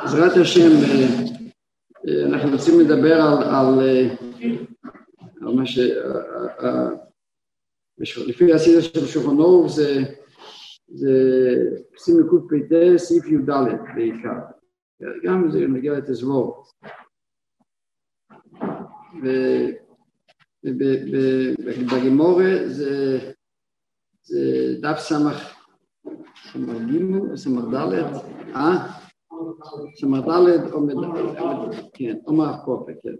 בעזרת השם, אנחנו רוצים לדבר על מה ש... לפי הסדר של שולחן ערוך זה שים נקוד פ"ט סעיף י"ד בעיקר, גם זה מגיע לתזמור. ובגמורה זה דף סמך ד' או מהקופק, כן.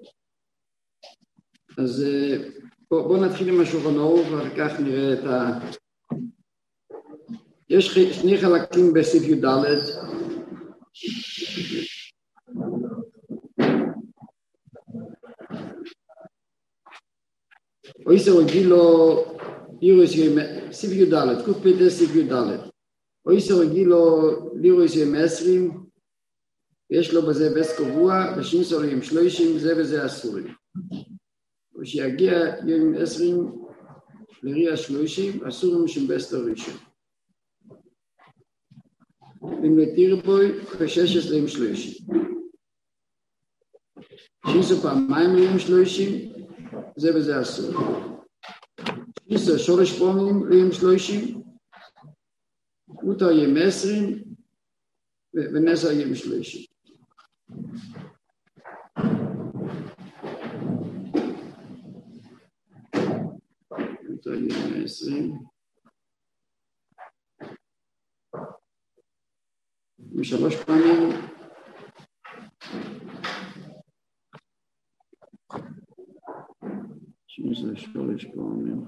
אז בואו נתחיל עם השולחן ערוך ואחר כך נראה את יש שני חלקים בסעיף י"ד. או איסר רגילו לירויס סעיף י"ד, קוף פ"ט סעיף י"ד. או איסר רגילו לירויס יום 20, יש לו בזה בס קבוע, ושניסו יום 30, זה וזה אסורים. ושיגיע יום 20 לריה 30, אסורים שם בס ראשון. אם נתיר בוי, ב-16 ליום 30. שניסו פעמיים ליום 30, זה וזה אסור. שניסו 3 פעמים ליום 30, מותר יום 20, ונסע יום 30. מותר יום 20. משלוש פעמים. שזה 3 פעמים.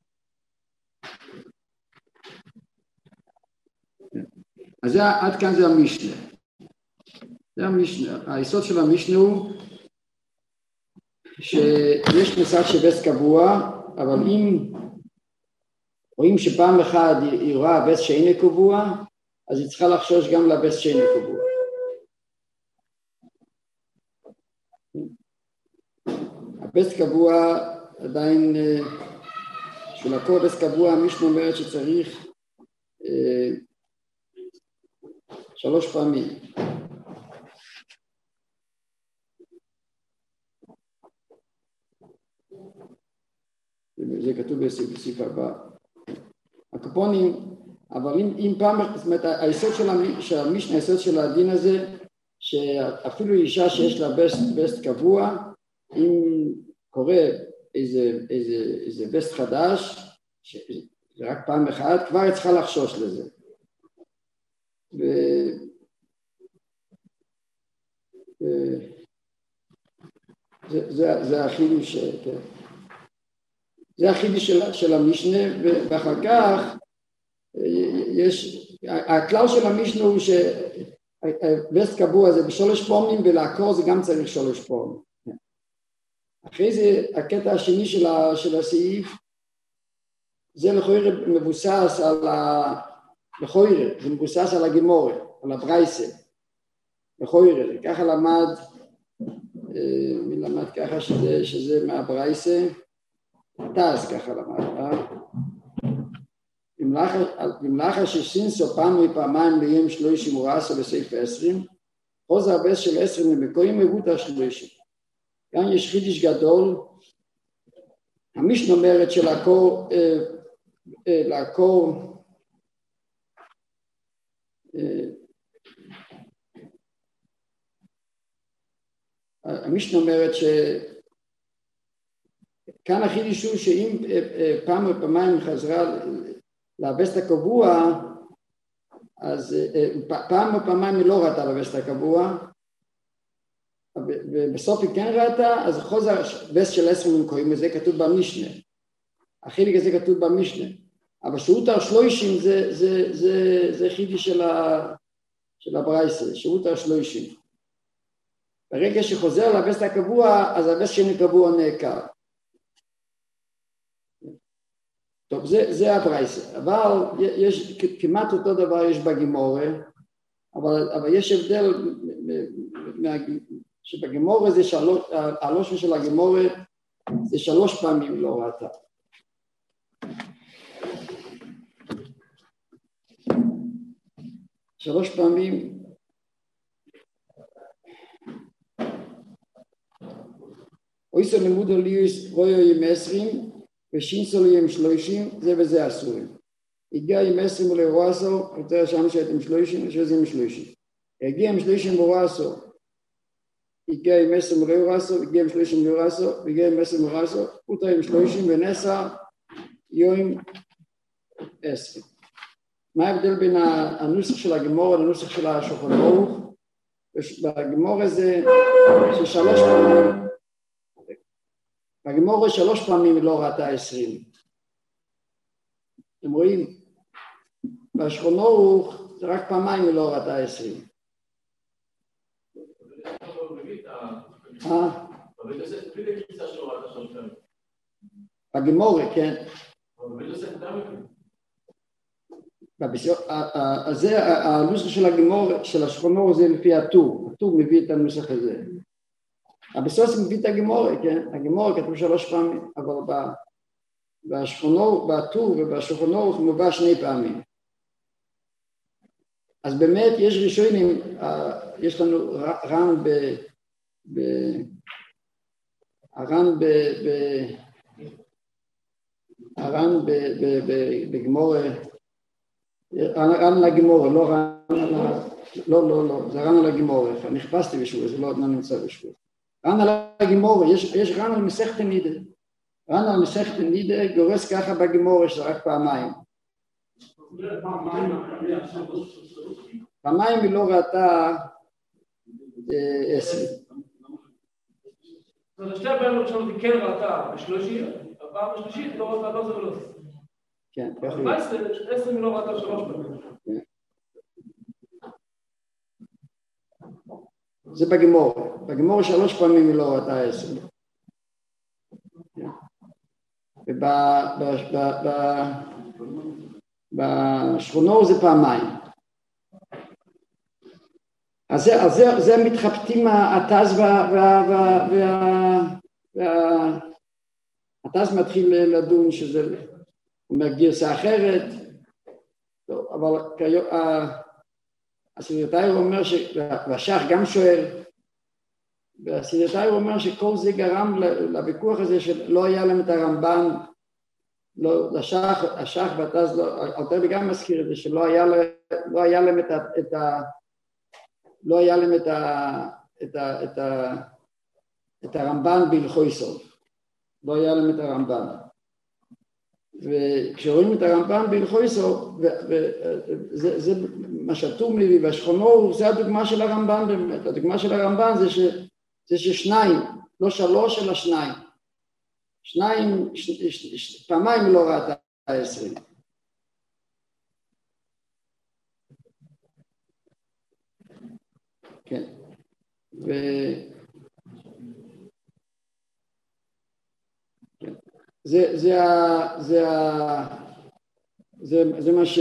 אז עד כאן זה המשנה. זה המשנה. היסוד של המשנה הוא שיש מושג שבס קבוע, אבל אם רואים שפעם אחת היא רואה בס שאינו קבוע, אז היא צריכה לחשוש גם לבס שאינו קבוע. הבס קבוע עדיין, של הכל בס קבוע, המשנה אומרת שצריך 3 פעמים. זה כתוב בסעיף הבא. הקופונים, אבל אם פעם, זאת אומרת, היסוד של המשנה, היסוד של הדין הזה, שאפילו אישה שיש לה בסט קבוע, אם קורה איזה בסט חדש, שזה רק פעם אחת, כבר היא צריכה לחשוש לזה. זה החידוש, כן. זה החידוש של המשנה, ואחר כך יש, הכלל של המשנה הוא שבסט קבוע זה ב3 פעמים, ולעקור זה גם צריך 3 פעמים. אחרי זה, הקטע השני של הסעיף, זה לכאורה מבוסס על לכאורה, זה מבוסס על הגמורה, על הברייסה. לכאורה, ככה למד, מי למד ככה שזה מהברייסה? טס ככה למד, במלאכה שסינסו פעמיים ליום 30 ורעסו בסעיף 20, חוזר הבס של 20 למקויים מבוטה 30. כאן יש חידוש גדול, המשנה אומרת שלעקור, המשנה אומרת כאן החידוש הוא שאם פעם או פעמיים חזרה לבסט הקבוע, אז פעם או פעמיים היא לא ראתה לבסט הקבוע, ובסוף היא כן ראתה, אז חוזר בסט של 10 ממקויים, וזה כתוב במשנה. החלק הזה כתוב במשנה. אבל שהותר 30 זה חידוש של הברייסה, שהותר 30. ברגע שחוזר לבסט הקבוע, אז הבסט שאינו קבוע נעקר. טוב, זה הברייסה. אבל יש כמעט אותו דבר יש בגמורה, אבל יש הבדל שבגמורה זה הלושן של הגמורה זה 3 פעמים לא ראתה. שלוש פעמים אויסו לימודו ליוס רויו עם 20 ושינסו לי עם 30, זה וזה אסורים. הגיע עם 20 ולרועסו, יותר שם שאת עם 30, שזה עם 30. הגיע עם 30 ורועסו, הגיע עם 20 ולרועסו, הגיע עם 30 ולרועסו, הגיע עם 20 ולרועסו, יותר עם 30 ונסע, יום 10. מה ההבדל בין הנוסח של הגמור לנוסח של השולחן ערוך? בגמור הזה ששלוש פעמים, בגמור 3 פעמים היא לא ראתה 20. אתם רואים? בשולחן ערוך זה רק פעמיים היא לא ראתה 20. בגמור, כן. אז זה הנוסח של הגמור, של השולחן ערוך זה לפי הטור. הטור מביא את הנוסח הזה. הבסוס מביא את הגמור, כן? הגמור כתוב 3 פעמים, אבל בשולחן ערוך, בטור ובשולחן ערוך מובא 2 פעמים. אז באמת יש ראשונים, יש לנו הר"ן בגמור, ר"ן לגמור, לא זה ר"ן על הגמור, אני חיפשתי בשבוע, זה לא נמצא בשבוע. ר"ן על הגמור, יש ר"ן על מסכת נידה. ר"ן על מסכת נידה גורס ככה בגמור, יש רק פעמיים. פעמיים היא לא ראתה 10. אז שתי הפעמים הראשונות היא כן ראתה ב-30, הפעם השלישית לא ראתה לא זה ולא זה. כן, ככה. 10 היא לא ראתה 3 פעמים. זה בגמור. בגמור 3 פעמים היא לא ראתה 10. ובשולחן ערוך זה פעמיים. אז זה מתחבטים התז התז מתחיל לדון שזה אומר גרסה אחרת, אבל הסילתאי אומר, והשח גם שואל, והסילתאי אומר שכל זה גרם לוויכוח הזה שלא היה להם את הרמב"ן, השח והתז, אלתר גם מזכיר את זה, שלא היה להם לא היה להם את הרמב"ן בהלכות סוף. לא היה להם את הרמב"ן. וכשרואים את הרמב"ן בהלכות סוף, זה מה שהטור מביא, והשולחן ערוך, זה הדוגמה של הרמב"ן באמת. הדוגמה של הרמב"ן זה ששניים, לא 3 אלא 2. 2, פעמיים לא ראתה 20. כן, זה מה ש...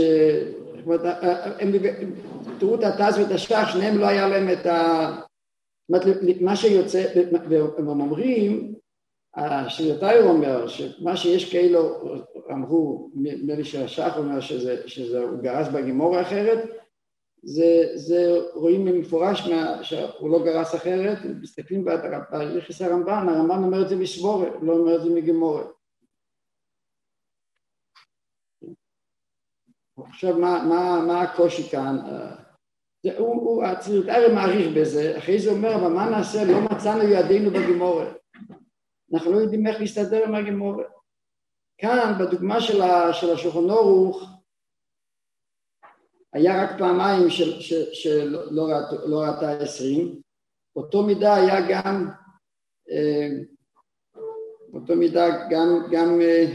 תראו את התז ואת השח, שניהם לא היה להם את מה שיוצא, והם אומרים, השילתאי אומר, שמה שיש כאילו, אמרו, נדמה לי שהשח אומר שהוא גרס בגמור אחרת, זה רואים במפורש שהוא לא גרס אחרת, מסתכלים ביחס הרמב"ן, הרמב"ן אומר את זה מסבורה, לא אומר את זה מגמורה. עכשיו מה הקושי כאן? הסילתאי מעריך בזה, אחרי זה אומר, אבל מה נעשה? לא מצאנו ידינו בגמורה. אנחנו לא יודעים איך להסתדר עם הגמורה. כאן בדוגמה של השולחן ערוך, היה רק פעמיים שלא ראתה 20, אותו מידה היה גם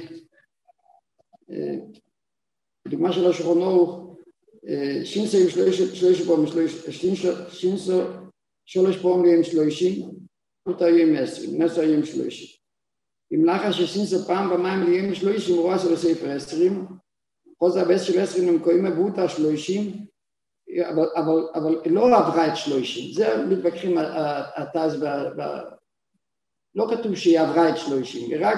בדוגמה של השולחן ערוך, שינסו עם 3 פעמים עם 30, אותו היו עם 20, נסו היו עם 30. אם לאחר ששינסו פעם במים ליום עם 30, הוא ראה לספר 20, חוזר הבס של 20 למקויים מבוטה 30, אבל לא עברה את 30, זה מתווכחים התז, לא כתוב שהיא עברה את 30, היא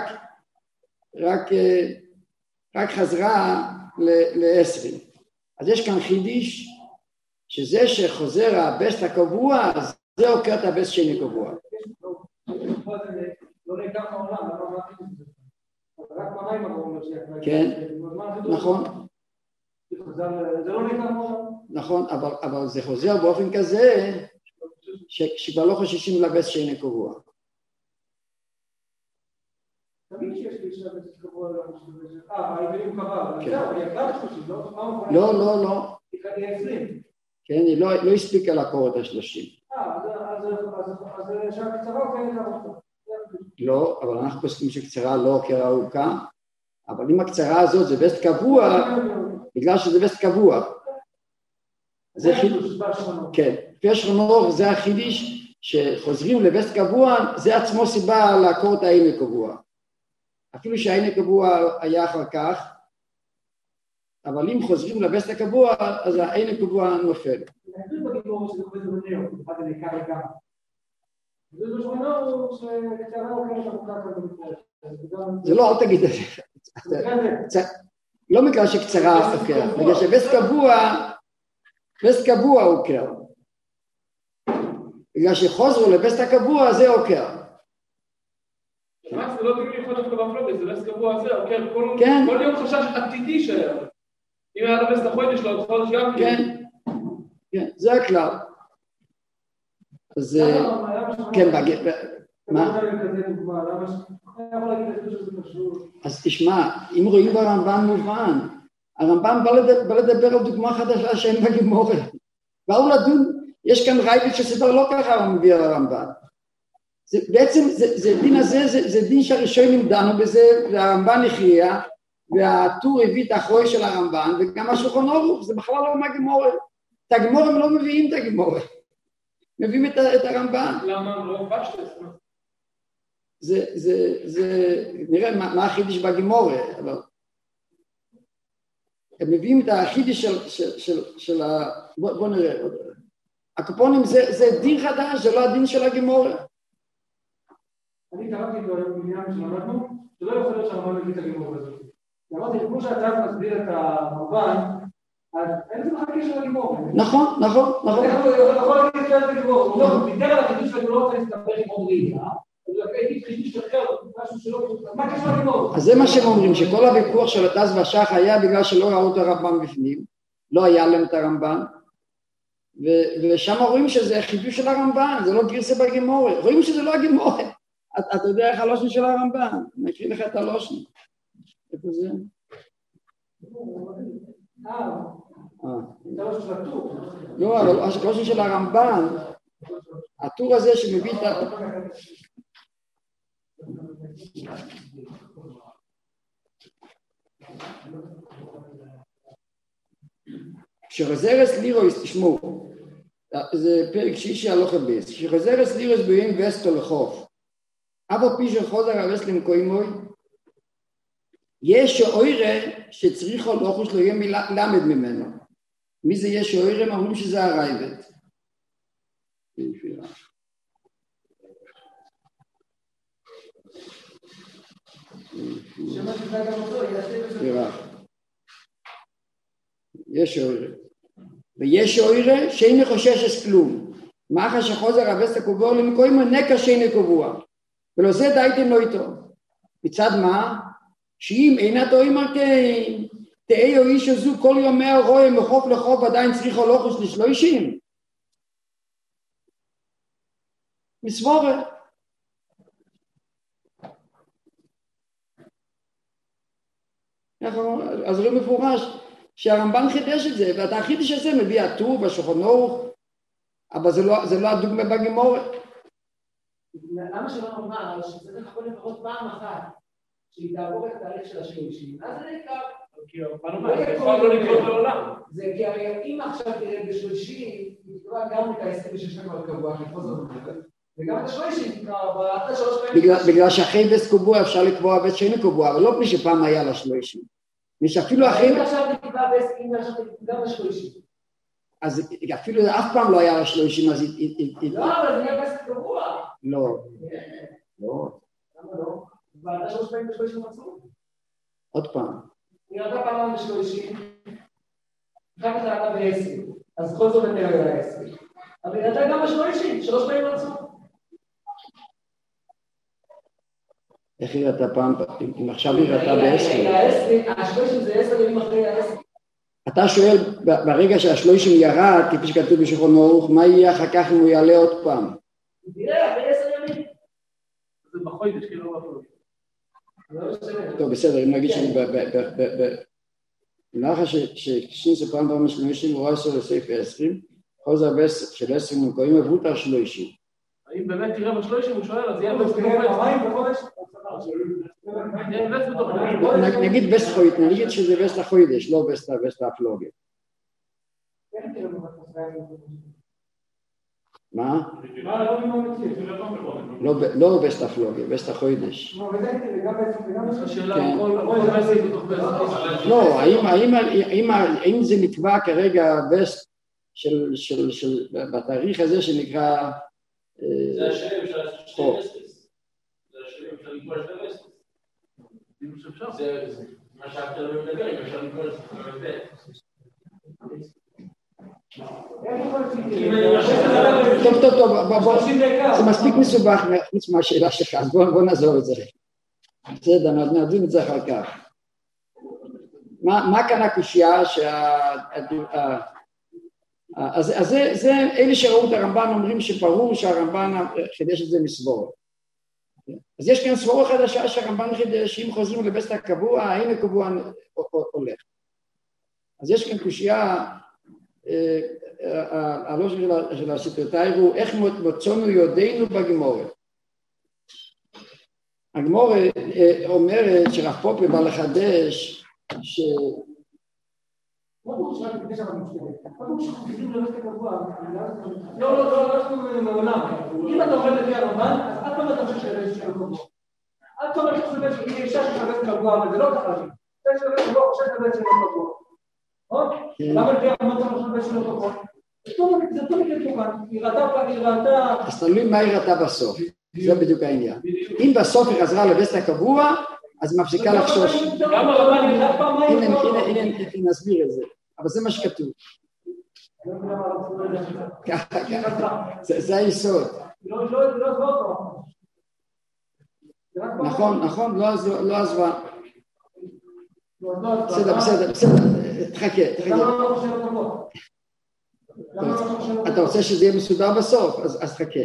רק חזרה ל-20. אז יש כאן חידיש, שזה שחוזר הבס הקבוע, זה עוקר את הבס שני קבוע. לא נעקר מהעולם, לא אמרתי את זה. רק במים אמרו לו כן, נכון. זה לא נעקר מהעולם. נכון, אבל זה חוזר באופן כזה, שכבר לא חוששים לבס שאינו קבוע. תמיד שיש לי שבס קבוע לא חוששים. העברים קבע, אבל יקרה 30, לא? לא. תקני 20. כן, היא לא הספיקה לקרוא את ה-30. אז שהקצרה הוא כן יקרה אותו. לא, אבל אנחנו פוסקים שקצרה לא עוקר ארוכה, אבל אם הקצרה הזאת זה וסט קבוע, בגלל שזה וסט קבוע. זה חידוש, כן, לפי השכונור זה החידיש שחוזרים לווסט קבוע, זה עצמו סיבה לעקור את העין הקבוע. אפילו שהעין הקבוע היה אחר כך, אבל אם חוזרים לווסט הקבוע, אז העין הקבוע נופל. אני חושב בגיבור שזה קובץ בנאו, אחד זה נעקר לגמרי. זה בשכונור שקצרה הוא כן שמוכר כאן במקרה. זה לא, אל תגיד את זה. לא בגלל שקצרה עוקר, בגלל שווסט קבוע עוקר. בגלל שחוזרו לווסט הקבוע זה עוקר. זה לא תמיד יכול להיות במפלוגת, זה וסט קבוע זה עוקר. כן. כל יום חשש עתידי שהיה. אם היה לווסט החודש לו, עוד חודש גם כן. כן, זה הכלל. אז כן, מה? אז תשמע, אם רואים ברמב"ן מובן, הרמב"ן בא לדבר על דוגמה חדשה שאין בגימורה. באו לדון, יש כאן רייבד שסבר לא ככה הוא מביא על הרמב"ן. בעצם זה דין הזה, זה דין שהראשונים דנו בזה, והרמב"ן הכריע, והטור הביא את האחרוי של הרמב"ן, וגם השולחן ערוך, זה בכלל לא מהגימורה. את הגימורה הם לא מביאים את הגימורה. מביאים את הרמב"ן. למה לא פשטס? נראה מה החידיש בגימורה, אבל הם מביאים את החידיש של בוא נראה. הקופונים זה דין חדש, זה לא הדין של הגימורה. אני קראתי בעניין שלמדנו, שלא יכול להיות שהרמב"ן מביא את הגימורה הזאת. אמרתי, כמו שאתה מסביר את הרמב"ן, אז אין זה בכלל קשר לגימורה. נכון. יכול להגיד את זה לגימורה. הוא לא, ויתר על החידוש שלנו לא רוצה להסתבר עם עוד ראייה, אז הוא להגיד חידוש אחר, משהו שלא, מה קשר לגימורה? אז זה מה שהם אומרים, שכל הוויכוח של הט"ז והשח היה בגלל שלא ראו את הרמב"ן בפנים, לא היה להם את הרמב"ן, ושם רואים שזה חידוש של הרמב"ן, זה לא גרסה בגימורה, רואים שזה לא הגימורה. אתה יודע איך הלושן של הרמב"ן, אני אקריא לך את הלושן. איפה זה? לא, אבל הלושן של הרמב"ן, הטור הזה שמביא את ה... כשחזרס לירויס, תשמעו, זה פרק שישי הלוכה בייס, כשחזרס לירויס ביום וסטו לחוף, אבו פי שחוזר הרס למקוימוי, יש שאוירה שצריכו לוחוש לא יהיה למד ממנו. מי זה יש שאוירה? אומרים שזה הרייבת. יש שאוירה. ויש שאוירה שאין חוששת כלום. מאחר שחוזר הרס הקובוע למקוימוי נקה שאין קובוע. ולא זה דייתם לא איתו. מצד מה? שאם אינה טועים כן, תהיה או איש הזו כל יומי הרואה מחוף לחוף עדיין צריכו לוחוש לשלושים. מסבורת. אז לא מפורש שהרמב"ן חידש את זה, ואתה החידש הזה מביא הטור והשולחן ערוך, אבל זה לא הדוגמה בגימורה. למה שלא נאמר שצריך הכל לפחות פעם אחת שהיא תעבור את התהליך של השלושים, אז זה נקרא. כי הפעם לא נקרא לעולם. זה כי הרי אם עכשיו תראה בשלושים, נקרא גם את ה-26 כבר קבוע, וגם את השלושים נקרא, בגלל שאחרי וסט קבוע אפשר לקבוע וסט שאין קבוע, אבל לא פני שפעם היה לשלושים. משאפילו אחרי... אם עכשיו נקבע וסט, אם עכשיו גם השלושים. אז אפילו אף פעם לא היה לשלושים, אז... לא, אבל זה נהיה וסט קבוע. לא. למה לא? ועדה שלוש פעמים בשלושים עצמו? עוד פעם. נראתה פעם בשלושים, אחר כך נראתה בעשר, אז כל זאת נתראה לעשר. אבל נראתה גם בשלושים, שלוש פעמים עצמו. איך היא ראתה פעם, אם עכשיו היא ראתה בעשר? השלושים זה 10 ימים אחרי העשר. אתה שואל, ברגע שהשלושים ירד, כפי שכתוב בשולחן ערוך, מה יהיה אחר כך אם הוא יעלה עוד פעם? תראה, אחרי 10 ימים. זה בחוידש, כאילו לא אפילו. טוב, בסדר, אם נגיד שאני נראה ששינס פעם פעם השלושים הוא עשר לסעיף 20, חוזר של 20 הם קוראים מבוטר שלושים. האם באמת תראה בשלושים הוא שואל, אז יהיה בס בחודש? נגיד בס חוידש, נגיד שזה בס לחוידש, לא בס להפלוגיה. מה? לא בס להפלוגיה, בס לחוידש. לא, האם זה נקבע כרגע בס בתאריך הזה שנקרא זה השם של השם אסטס. זה השם של לקרוא השם אסטס. זה מה שאתה לא מדבר, אם אפשר לקרוא טוב, זה מספיק מסובך חוץ מהשאלה שלך, אז בוא נעזור את זה. בסדר, נדון את זה אחר כך. מה כאן הקושייה אז זה אלה שראו את הרמב"ן אומרים שברור שהרמב"ן חידש את זה מסבורת. אז יש כאן סבורה חדשה שהרמב"ן חידש, שאם חוזרים לבסט הקבוע, האם הקבוע הולך. אז יש כאן קושייה, הלוש של הסתרתאי הוא איך מוצאנו יודענו בגמורה. הגמורה אומרת שרב פופא בא לחדש לא, מעולם. אם אתה עובד לפי הרמב"ן, אז אף פעם אתה חושב שזה שלו קבוע. אף פעם אתה חושב שהיא אישה ששווה קבוע, אבל זה לא ככה. זה שווה קבוע, חושב שזה שלו קבוע. למה לפי הרמב"ן אתה חושב שזה שלו קבוע? זה אותו מקרה קבוע. היא ראתה... אז תלוי מה היא ראתה בסוף. זה בדיוק העניין. אם בסוף היא חזרה לבסט הקבוע, אז מפסיקה לחשוש. גם הרמב"ן היא ראתה פעמיים. הנה נסביר את זה. אבל זה מה שכתוב. זה היסוד. נכון, לא עזבה. בסדר, תחכה. אתה רוצה שזה יהיה מסודר בסוף, אז תחכה.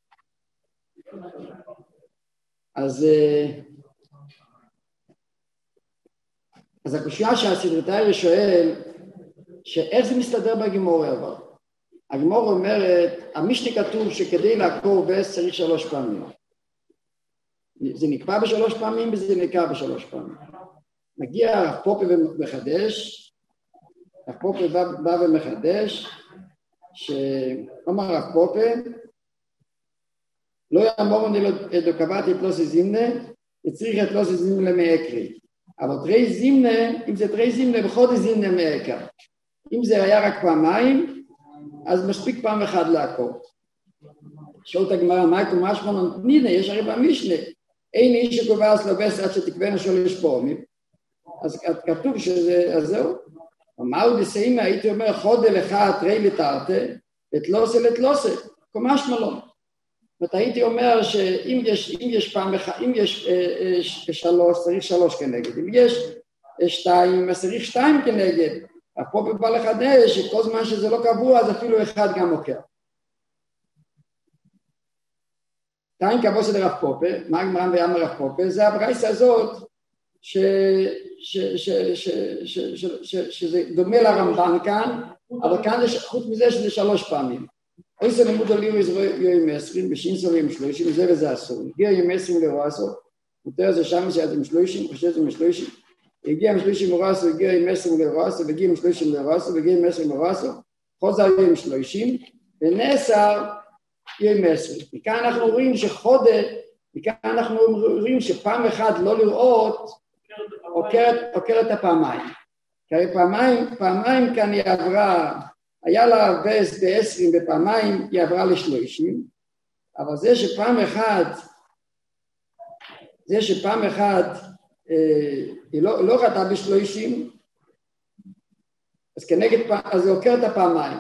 אז הקושייה שהסתרתאי שואל, שאיך זה מסתדר בגמורה אבל? הגמורה אומרת, המשנה כתוב שכדי לעקור בס צריך 3 פעמים. זה נקבע ב3 פעמים וזה נקבע ב3 פעמים. מגיע רב פופא ומחדש, רב פופא בא ומחדש, שאומר רב פופא, לא יאמור את קבעתי את לא זימנה, צריך את לא זימנה מאקרי. אבל תרי זימנה, אם זה תרי זימנה, בחודש זימנה מאקר. אם זה היה רק פעמיים, אז מספיק פעם אחת לעקור. שואלת הגמרא, מה יקום משמעון? הנה, יש הרי במשנה. אין איש שקובע אסלובס עד שתקבנה 3 פעמים. אז כתוב שזה, אז זהו. אמרו דסיימה, הייתי אומר, חודל אחד תרי לתרתה, לתלוסה לתלוסה. קומה שמלון. זאת הייתי אומר שאם יש פעם אחת, אם יש 3, צריך 3 כנגד. אם יש 2, אז צריך 2 כנגד. הפופא בא לחדש, שכל זמן שזה לא קבוע, אז אפילו 1 גם מוכר. תיים קבוע של רב פופא, מה הגמרא ויאמר רב פופא, זה הברייסה הזאת, שזה דומה לרמב"ן כאן, אבל כאן חוץ מזה שזה 3 פעמים. אויסו לימוד על יום 20, בשינס יום 30, זה וזה אסור. הגיע יום 20 לרועסו, מותר זה שם שעד עם 30, חושב זה עם 30, הגיע עם 30 לרועסו, הגיע עם 20 לרועסו, והגיע עם 30 לרועסו, והגיע עם 10 לרועסו, חוזר יום 30, ונאסר יום 20. מכאן אנחנו רואים שחודש, מכאן אנחנו רואים שפעם אחת לא לראות, עוקר את הפעמיים. כי הרי פעמיים כאן היא עברה, היה לה בס ב-20 בפעמיים, היא עברה ל-30, אבל זה שפעם אחת היא לא ראתה ב-30, אז כנגד פעם, אז היא עוקרת הפעמיים.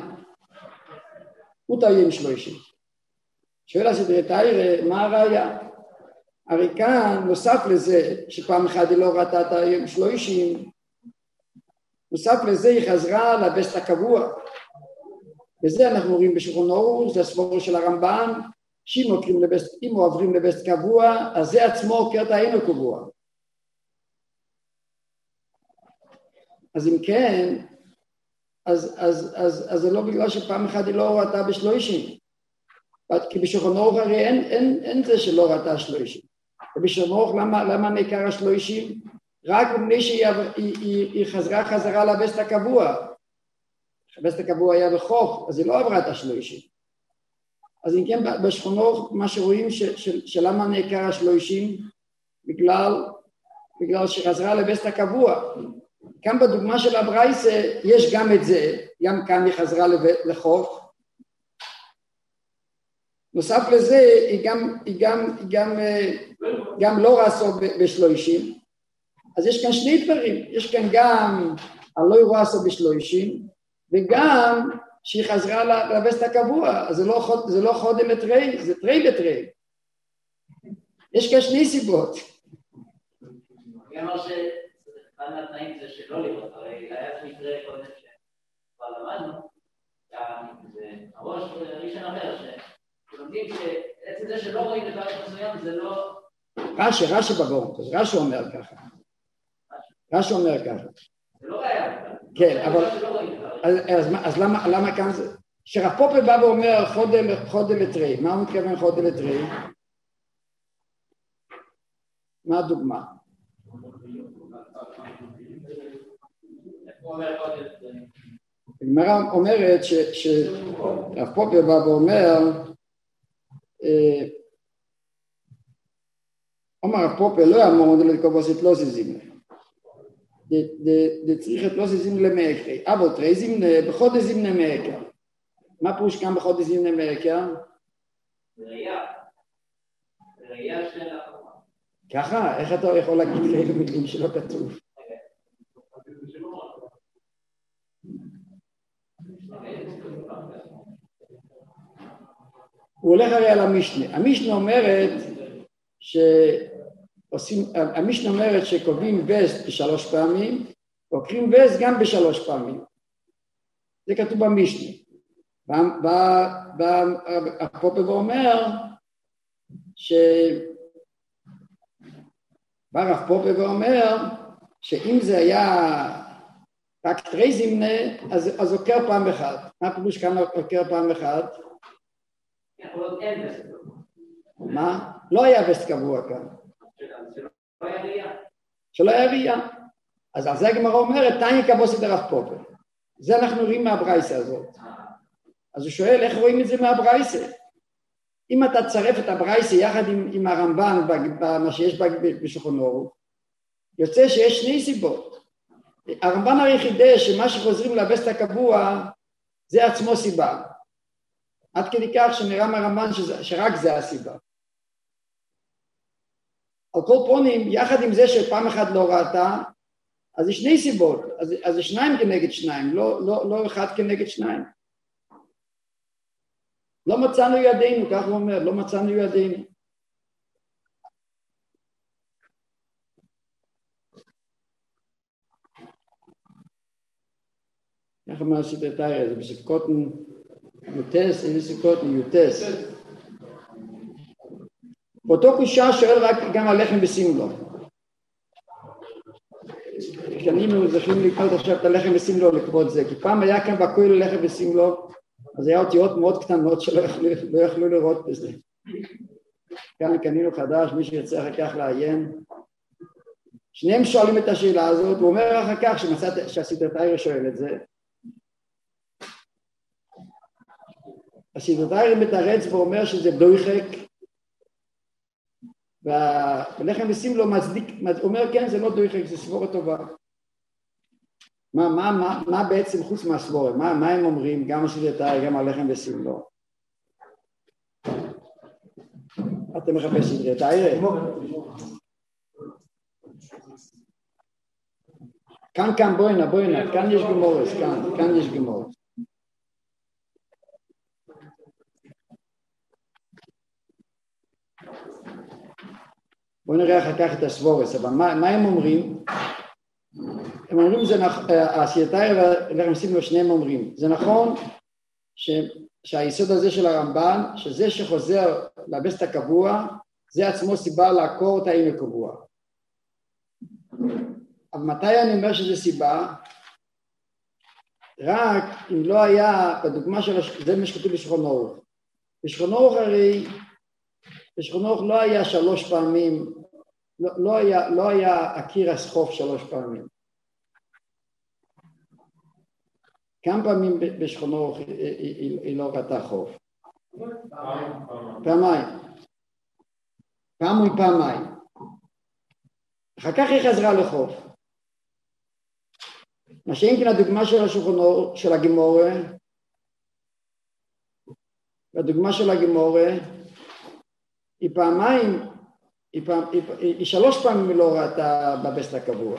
הוא תהיה עם 30. שואל הסתרתאי, מה הראיה? הרי כאן נוסף לזה שפעם אחת היא לא ראתה את היום 30, נוסף לזה היא חזרה לבסט הקבוע. וזה אנחנו רואים בשולחן אורוך, זה הסבור של הרמב"ן, שאם עוברים לבסט קבוע, אז זה עצמו עוקר את האינו קבוע. אז אם כן, אז זה לא בגלל שפעם אחת היא לא ראתה ב-30. כי בשולחן אורוך הרי אין זה שלא ראתה 30. ובשולחן אורוך למה נעקר 30? רק מפני שהיא חזרה לבסט הקבוע. הבסט הקבוע היה בחוף, אז היא לא עברה את 30. אז אם כן, בשולחן אורוך מה שרואים שלמה נעקר 30? בגלל שחזרה לבסט הקבוע. כאן בדוגמה של הברייסה יש גם את זה, גם כאן היא חזרה לחוף. נוסף לזה היא גם לא רסו ב-30. אז יש כאן שני דברים, יש כאן גם הלא רסו ב-30 וגם שהיא חזרה לבסט הקבוע, אז זה לא חודם לתרי, זה תרי בתרי. יש כאן שני סיבות. אני אומר אחד מהתנאים זה שלא לראות, הרי היה מקרה קודם שכבר למדנו, הראש ראשון אחר, שלומדים שעצם זה שלא רואים לדבר מסוים זה לא... רש"י בגורם, רש"י אומר ככה. רש"י אומר ככה. זה לא ראיה. כן, אבל... אז למה כאן זה? שרב פופר בא ואומר חודל לתרי, מה הוא מתכוון חודל לתרי? מה הדוגמה? הגמרא אומרת שרב פופר בא ואומר אומר רב פופר לא יאמר לקובוס את לא זיזים צריך את לא זיזים למאקרי אבל תראי זימנה בחודש זימנה מאקר מה פירוש כאן בחודש זימנה מאקר? ראייה של החומה ככה? איך אתה יכול להגיד כאלה מילים שלא כתוב? הוא הולך הרי על המשנה. המשנה אומרת שקובעים וסט ב3 פעמים, עוקרים וסט גם ב3 פעמים. זה כתוב במשנה. והפופר אומר ברב פופר ואומר שאם זה היה רק תרי זימנה, אז עוקר פעם אחת. מה פירוש כאן עוקר פעם אחת? מה? לא היה וסט קבוע כאן. שלא היה ראייה. אז על זה הגמרא אומרת, תניא כבוסת דרב פופר. זה אנחנו רואים מהברייסה הזאת. אז הוא שואל, איך רואים את זה מהברייסה? אם אתה תצרף את הברייסה יחד עם הרמב"ן, מה שיש בשולחן אורוך, יוצא שיש שני סיבות. הרמב"ן הרי חידש שמה שחוזרים לבסט הקבוע, זה עצמו סיבה. עד כדי כך שנראה מהרמב"ן שרק זה הסיבה. על כל פונים, יחד עם זה שפעם אחת לא ראתה, אז יש שני סיבות. אז זה 2 כנגד 2, לא 1 כנגד 2. לא מצאנו ידינו, כך הוא אומר, לא מצאנו ידינו. איך אומר סדרי תרא, זה בספקותן יוטס, אין ספקותן יוטס. באותו קושה שואל רק גם על לחם בסמלו. כשאנינו זכים לקנות עכשיו את הלחם בסמלו לכבוד זה, כי פעם היה כאן בכולל לחם בסמלו, אז היה אותיות מאוד קטנות שלא יכלו לראות בזה. כאן קנינו חדש, מי שירצה אחר כך לעיין. שניהם שואלים את השאלה הזאת, הוא אומר אחר כך שהסדרי תרא שואל את זה. הסדרי תרא מתרץ ואומר שזה דויחק, והלחם בסמלו מצדיק, אומר כן זה לא דויחק, זה סבורה טובה. מה בעצם חוץ מהסבורה? מה הם אומרים? גם הסדרי תרא, גם הלחם בסמלו. אתם מחפש סדרי תרא? כאן בואינה, כאן יש גמורס, כאן יש גמורס. בואו נראה אחר כך את הסבורס, אבל מה הם אומרים? הם אומרים, הסייתאי והרמסים שניהם אומרים, זה נכון שהיסוד הזה של הרמב"ן, שזה שחוזר לבסט הקבוע, זה עצמו סיבה לעקור את העין הקבוע. אבל מתי אני אומר שזה סיבה? רק אם לא היה, בדוגמה של זה מה שכתוב בשולחן ערוך. בשולחן ערוך הרי, בשולחן ערוך לא היה 3 פעמים, לא היה אקירס חוף 3 פעמים. כמה פעמים בשולחן ערוך היא לא ראתה חוף? פעמיים. פעמיים. אחר כך היא חזרה לחוף. מה שאם כן הדוגמה של השולחן ערוך, של הגימורה, והדוגמה של הגימורה, היא פעמיים, היא 3 פעמים לא ראתה בבסט הקבוע.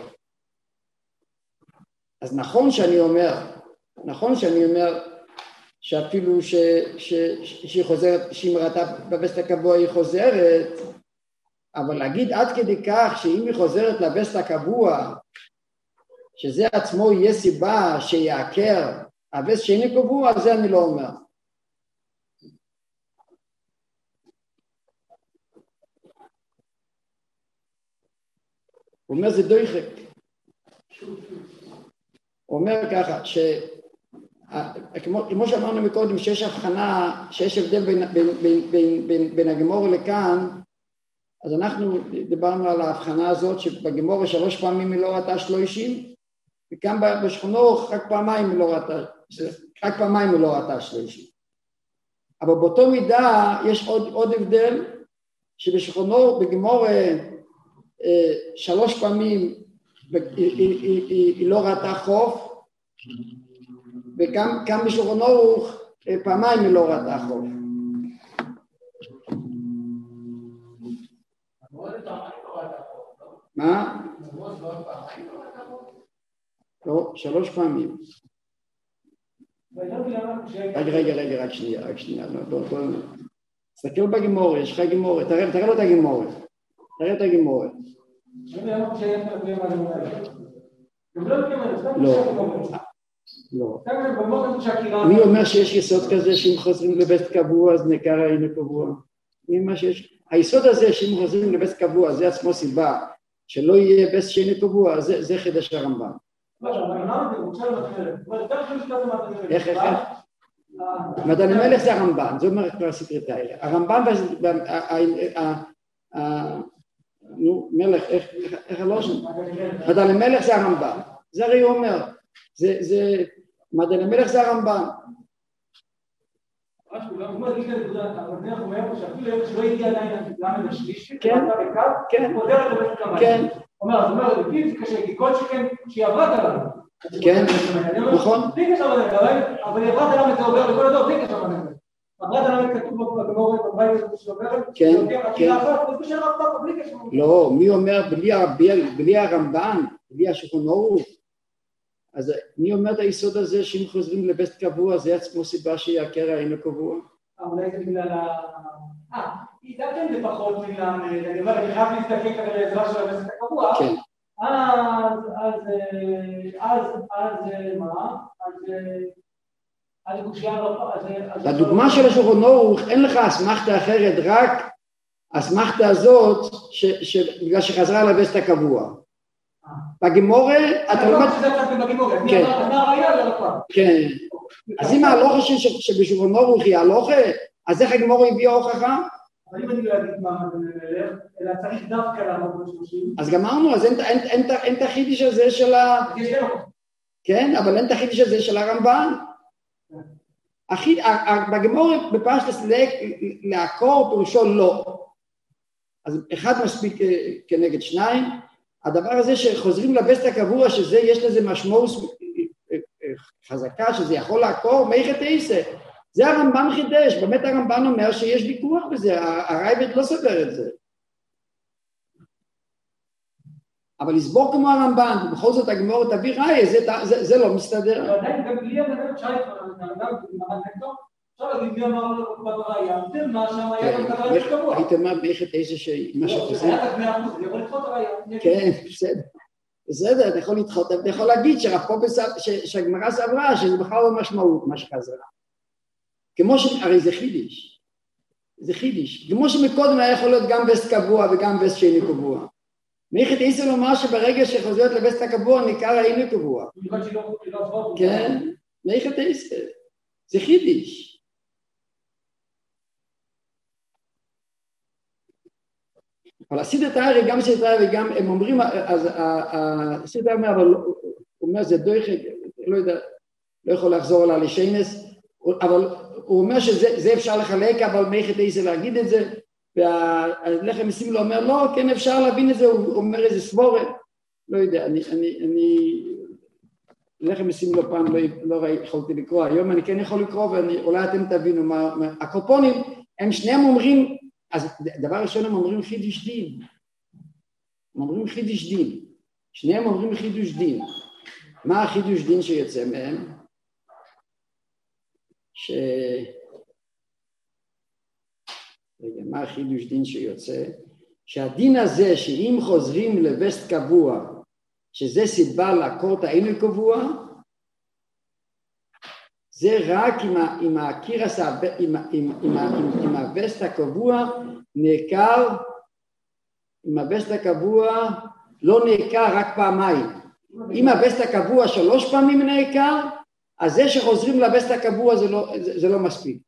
אז נכון שאני אומר שאפילו שהיא חוזרת, שהיא ראתה בבסט הקבוע היא חוזרת, אבל להגיד עד כדי כך שאם היא חוזרת לבסט הקבוע, שזה עצמו יהיה סיבה שיעקר הבסט שאינו קבוע, זה אני לא אומר. הוא אומר זה דויחק. הוא אומר ככה, כמו שאמרנו מקודם, שיש הבחנה, שיש הבדל בין הגמורה לכאן, אז אנחנו דיברנו על ההבחנה הזאת שבגמורה 3 פעמים היא לא ראתה 30, וכאן בשולחן ערוך רק פעמיים היא לא ראתה 30. אבל באותו מידה יש עוד הבדל, שבשולחן ערוך בגמורה 3 פעמים היא לא ראתה חוף, וכאן בשולחן ערוך פעמיים היא לא ראתה חוף. מה? לא, 3 פעמים. רגע, רק שנייה. תסתכל בגימורה, יש לך גימורה, תראה לו את הגימורה. לא. מי אומר שיש יסוד כזה שאם חוזרים לבסט קבוע אז נקרא העין הקבוע? היסוד הזה שאם חוזרים לבסט קבוע זה עצמו סיבה שלא יהיה בסט שאינו קבוע, זה חידש הרמב"ן. איך? מדען המלך זה הרמב"ן, זה אומר כבר סקרטאי. הרמב"ן, מלך, איך לא שם? מדען המלך זה הרמב"ן. זה הרי הוא אומר, מדען המלך זה הרמב"ן. כן. אומר, לפי זה קשה, כי כל שכן שהיא עברת עליו. כן, נכון. אבל היא עברת עליו את זה עובר לכל הדור, בלי קשר לנפש. עברת עליו את כתוב בגמורת, בבית הזה שעוברת, כן. בלי קשר. לא, מי אומר בלי הרמב"ן, בלי השולחן ערוך, אז מי אומר את היסוד הזה שאם חוזרים לבסט קבוע, זה עצמו סיבה שיעקר העין הקבוע? אולי זה בגלל היא גם כן זה פחות בגלל, אני אומר, אני חייב להסתכל כדי לעזרה של הבסט הקבוע, כן. אז גושייה לא, בדוגמה של השולחן ערוך אין לך אסמכתה אחרת, רק אסמכתה הזאת בגלל שחזרה לבסט הקבוע. בגימורה, אתה לומד... כן. כן. אז אם ההלוכה שבשולחן ערוך היא ההלוכה, אז איך הגימורה הביאה הוכחה? אבל אם אני לא אגיד מה מדבר, אלא צריך דווקא לעמוד ב-30. אז גמרנו, אז אין את החידוש הזה של ה... כן, אבל אין את החידוש הזה של הרמב"ן. בגימורה בפשטוס לעקור פירושו לא. אז אחד מספיק כנגד 2. הדבר הזה שחוזרים לבסט הקבוע, שזה יש לזה משמעות חזקה, שזה יכול לעקור, מייכת איסה. זה הרמב"ן חידש, באמת הרמב"ן אומר שיש ויכוח בזה, הרייבד לא סובר את זה. אבל לסבור כמו הרמב"ן, ובכל זאת הגמור תביא ראי, זה לא מסתדר. עדיין גם בלי הדבר שייך, גם במעמד נקטור, עכשיו אני אמר לו בראייה, מה שם היה במטרה לשקבוע. היית אומר באיכת איזה שמה שחוזר. היה את 100%, אני יכול לדחות הראייה. כן, בסדר, אתה יכול לדחות, אתה יכול להגיד שהגמרא סברה שזה בכלל לא משמעות מה שחזרה. כמו הרי זה חידיש. זה חידיש. כמו שמקודם היה יכול להיות גם וסט קבוע וגם וסט שני קבוע. מאיכת איסר לומר שברגע שחוזרת לווסט הקבוע ניכר העיני קבוע. כן, מאיכת איסר. זה חידיש. אבל הסידת הארי, גם סידת הארי, גם הם אומרים, אז הסידת הארי אומר, אבל הוא אומר, זה דויחק, לא יודע, לא יכול לחזור עליו לשיינס, אבל הוא אומר שזה אפשר לחלק, אבל מאיכת איסר להגיד את זה, והלחם מסימלו אומר, לא, כן אפשר להבין את זה, הוא אומר איזה סבורת, לא יודע, לחם מסימלו פעם לא יכולתי לקרוא, היום אני כן יכול לקרוא, ואולי אתם תבינו מה, הקופונים, הם שניהם אומרים, אז דבר ראשון הם אומרים חידוש דין, הם אומרים חידוש דין, שניהם אומרים חידוש דין, מה החידוש דין שיוצא מהם? רגע, מה החידוש דין שיוצא? שהדין הזה שאם חוזרים לווסט קבוע, שזה סיבה לעקור את העיני קבוע, זה רק עם הקירס, עם הווסט הקבוע נעקר, עם הווסט הקבוע לא נעקר רק פעמיים. אם הווסט הקבוע 3 פעמים נעקר, אז זה שחוזרים לווסט הקבוע זה לא מספיק.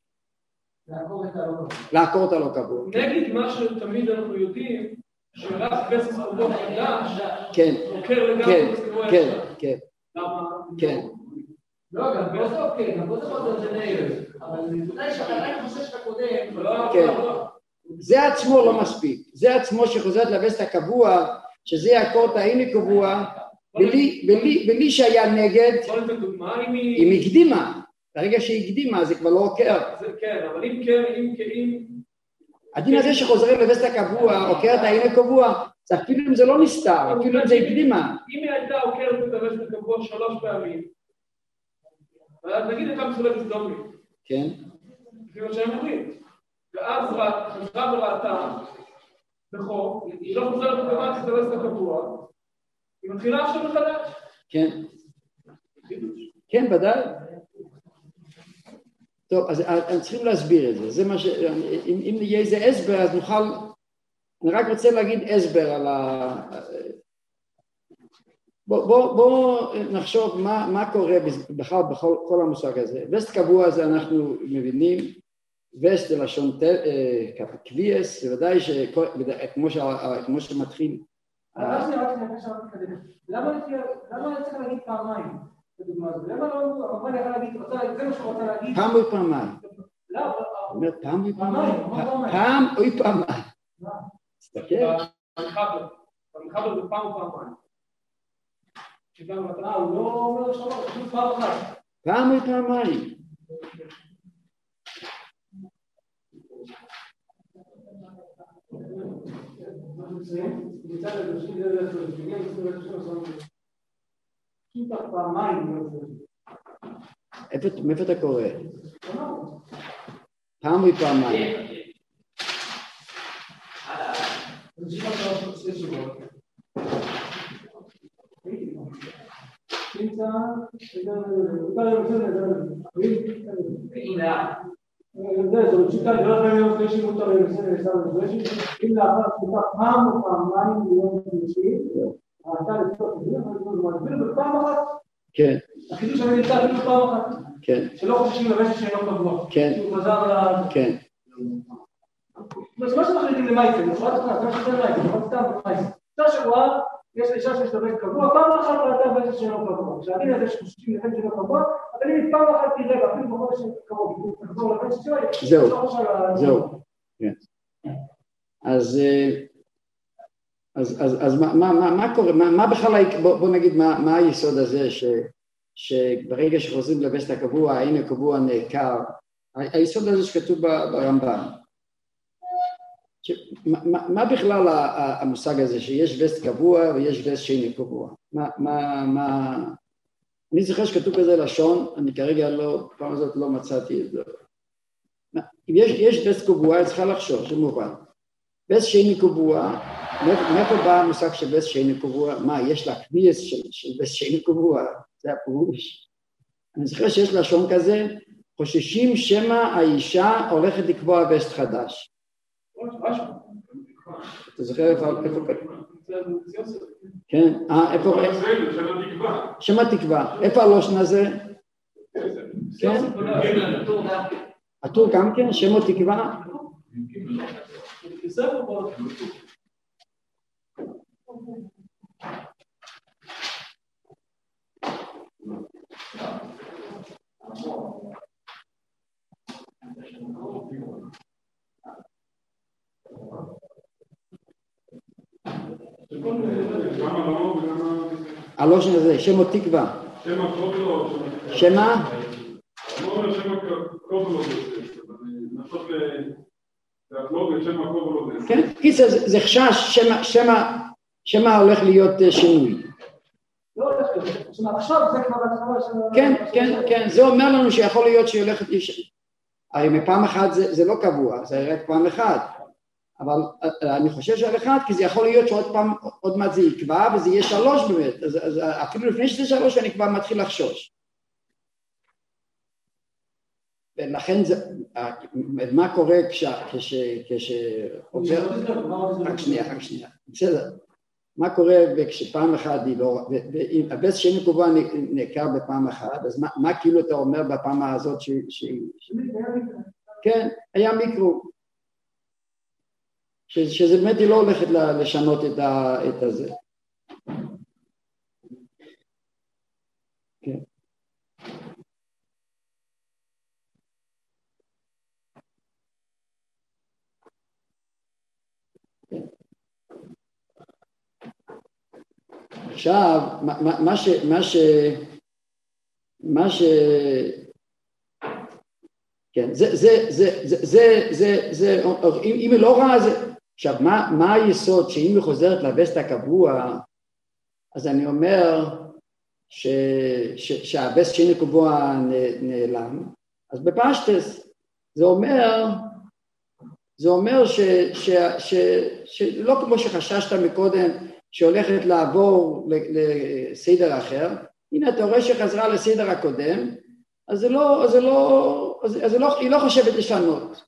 לעקור את הלא קבוע. נגיד מה שתמיד אנחנו יודעים, שרק ווסט קבוע חדש, עוקר לגמרי ווסט קבוע ישר. כן. לא, גם פה זה אוקיי, גם פה זה חוזר זה נגד, אבל נקודה שאתה עדיין חושב שאתה קודם, זה עצמו לא מספיק, זה עצמו שחוזרת לווסט הקבוע, שזה יעקור את העיני קבוע, בלי שהיה נגד, אם הקדימה, ברגע שהיא הקדימה זה כבר לא עוקר. כן, אבל אם כן, הדין הזה שחוזרים לווסט הקבוע, עוקר את העיני קבוע, אפילו אם זה לא נסתר, אפילו אם זה הקדימה. אם היא הייתה עוקרת את הווסט הקבוע 3 פעמים, נגיד הייתה מסולת סדומי. כן. לפי מה שהם אומרים. ואז חזרה וראתה בחור, היא לא חוזרת אוטומטית לווסט הקבוע, היא מתחילה עכשיו מחדש. כן. כן, ודאי. טוב, אז הם צריכים להסביר את זה. זה מה ש... אם יהיה איזה הסבר, אז נוכל... אני רק רוצה להגיד הסבר על ה... בוא נחשוב מה קורה בכלל בכל המושג הזה. וסט קבוע זה אנחנו מבינים, וסט זה לשון קביאס, בוודאי כמו שמתחיל. למה אני צריך להגיד פעמיים? למה לא אמרה לי להגיד, זה מה שהוא רוצה להגיד? פעם או פעמיים. לא, אומר פעם או פעמיים. פעם או פעמיים. תסתכל. במחבר זה פעם או פעמיים. הוא לא אומר לשמוע, פשוט פעם אחת. פעם או פעמיים. מאיפה אתה קורא? פעם או פעמיים. כן. החידוש שאני נמצא אפילו פעם אחת. כן. שלא חוששים למשך שאינו קבוע. כן. שהוא חזר ל... כן. אז מה שמחליטים למייסר, נשמעת אחת, מה שזה למייסר, נשמעת סתם במייסר. אותה שבועה, יש לאישה שיש לבית קבוע, פעם אחת ראתה במשך שאינו קבוע. כשהדין הזה שחוששים לבית שאינו קבוע, אבל אם פעם אחת תראה, ואפילו בחודש שאינו קבוע, תחזור לבית שאינו, זהו. כן. אז מה קורה, מה בכלל, בוא נגיד מה היסוד הזה שברגע שחוזרים לווסט הקבוע, העין הקבוע נעקר, היסוד הזה שכתוב ברמב"ם. מה בכלל המושג הזה שיש וסט קבוע ויש וסט שאין קבוע? אני זוכר שכתוב בזה לשון, אני כרגע פעם הזאת לא מצאתי את זה. אם יש וסט קבוע, צריכה לחשוב, זה מובן. וסט שני קבוע, מאיפה בא המושג של וסט שני קבוע? מה, יש לה קביעס של וסט שני קבוע? זה הפירוש. אני זוכר שיש לשון כזה, חוששים שמא האישה הולכת לקבוע וסט חדש. אתה זוכר איפה? כן, איפה? שמא תקבע. איפה הלושן הזה? כן? הטור גם כן, שמא תקבע? הלושן הזה, שמא תקבע. שמה? כן, קיצר, זה חשש שמה הולך להיות שינוי. כן, זה אומר לנו שיכול להיות שהיא הולכת להישאר. הרי מפעם אחת זה לא קבוע, זה רק פעם אחת. אבל אני חושב שעל אחד, כי זה יכול להיות שעוד פעם, עוד מעט זה יקבע, וזה יהיה 3 באמת. אז אפילו לפני שזה 3, אני כבר מתחיל לחשוש. ולכן מה קורה כשעובר... רק שנייה. בסדר. מה קורה כשפעם אחת היא לא... הבס שני קבוע נעקר בפעם אחת, אז מה כאילו אתה אומר בפעם הזאת כן, היה מיקרו. שזה באמת היא לא הולכת לשנות את הזה. כן. עכשיו, כן, אם היא לא רואה זה, עכשיו, מה היסוד שאם היא חוזרת לבסט הקבוע, אז אני אומר שהבסט שני קבוע נעלם, אז בפשטס זה אומר שלא כמו שחששת מקודם, שהולכת לעבור לסדר אחר, הנה אתה רואה שחזרה לסדר הקודם, אז היא לא חושבת לשנות.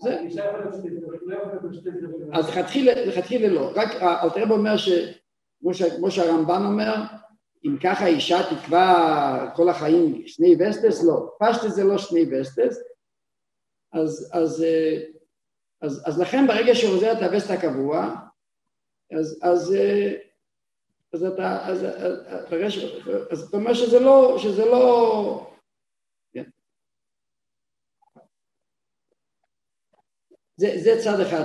אז חתחילה לא. רק אלתר רבי אומר כמו שהרמב"ן אומר, אם ככה אישה תקבע כל החיים שני וסטס, לא. פשטס זה לא שני וסטס. אז לכן ברגע שעוזר את הווסט הקבוע, אז אתה אומר שזה לא, זה צד אחד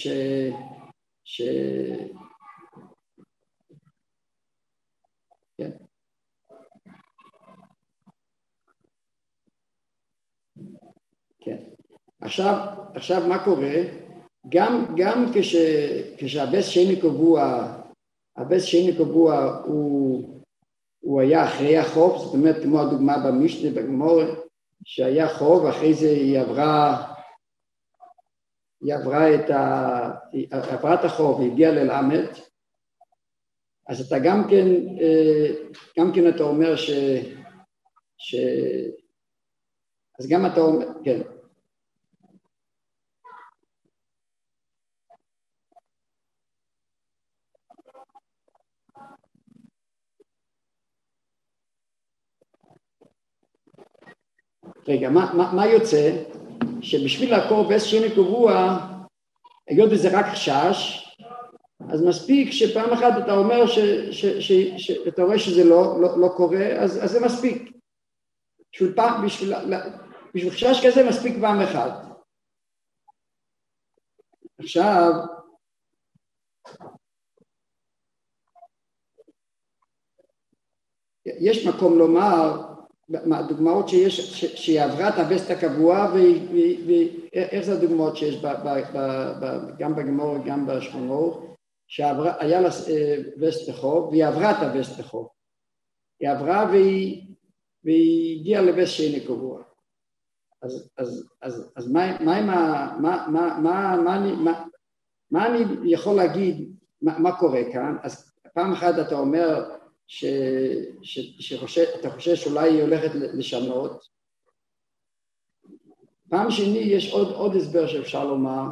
כן. כן. עכשיו מה קורה? גם כשהבס שני קבוע, הבס שני קבוע הוא היה אחרי החוב, זאת אומרת כמו הדוגמה במשנה בגמור, שהיה חוב, אחרי זה היא עברה את החוב, היא הגיעה ללמד, אז אתה גם כן אתה אומר אז גם אתה אומר, כן. רגע, מה יוצא? שבשביל לעקור בס שני קבוע, היות וזה רק חשש, אז מספיק שפעם אחת אתה אומר שאתה רואה שזה לא קורה, אז זה מספיק. בשביל חשש כזה מספיק פעם אחת. עכשיו, יש מקום לומר, הדוגמאות שהיא עברה את הווסט הקבוע, ואיך זה הדוגמאות שיש גם בגמור וגם בשמונור, שהיה לה וסט לחוב, והיא עברה את הווסט לחוב. היא עברה והיא הגיעה לווסט שני קבוע. אז מה אני יכול להגיד, מה קורה כאן? אז פעם אחת אתה אומר שאתה חושב שאולי היא הולכת לשנות. פעם שני יש עוד הסבר שאפשר לומר,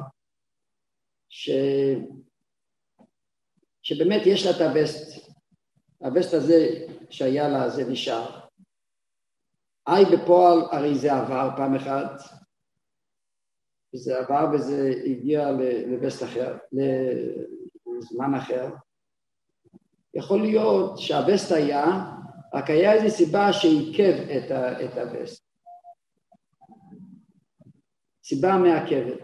שבאמת יש לה את הווסט הזה שהיה לה, זה נשאר. בפועל הרי זה עבר פעם אחת, וזה עבר וזה הגיע לווסט אחר, לזמן אחר. יכול להיות שהווסט היה, רק היה איזו סיבה שעיכב את הווסט. סיבה מעכבת.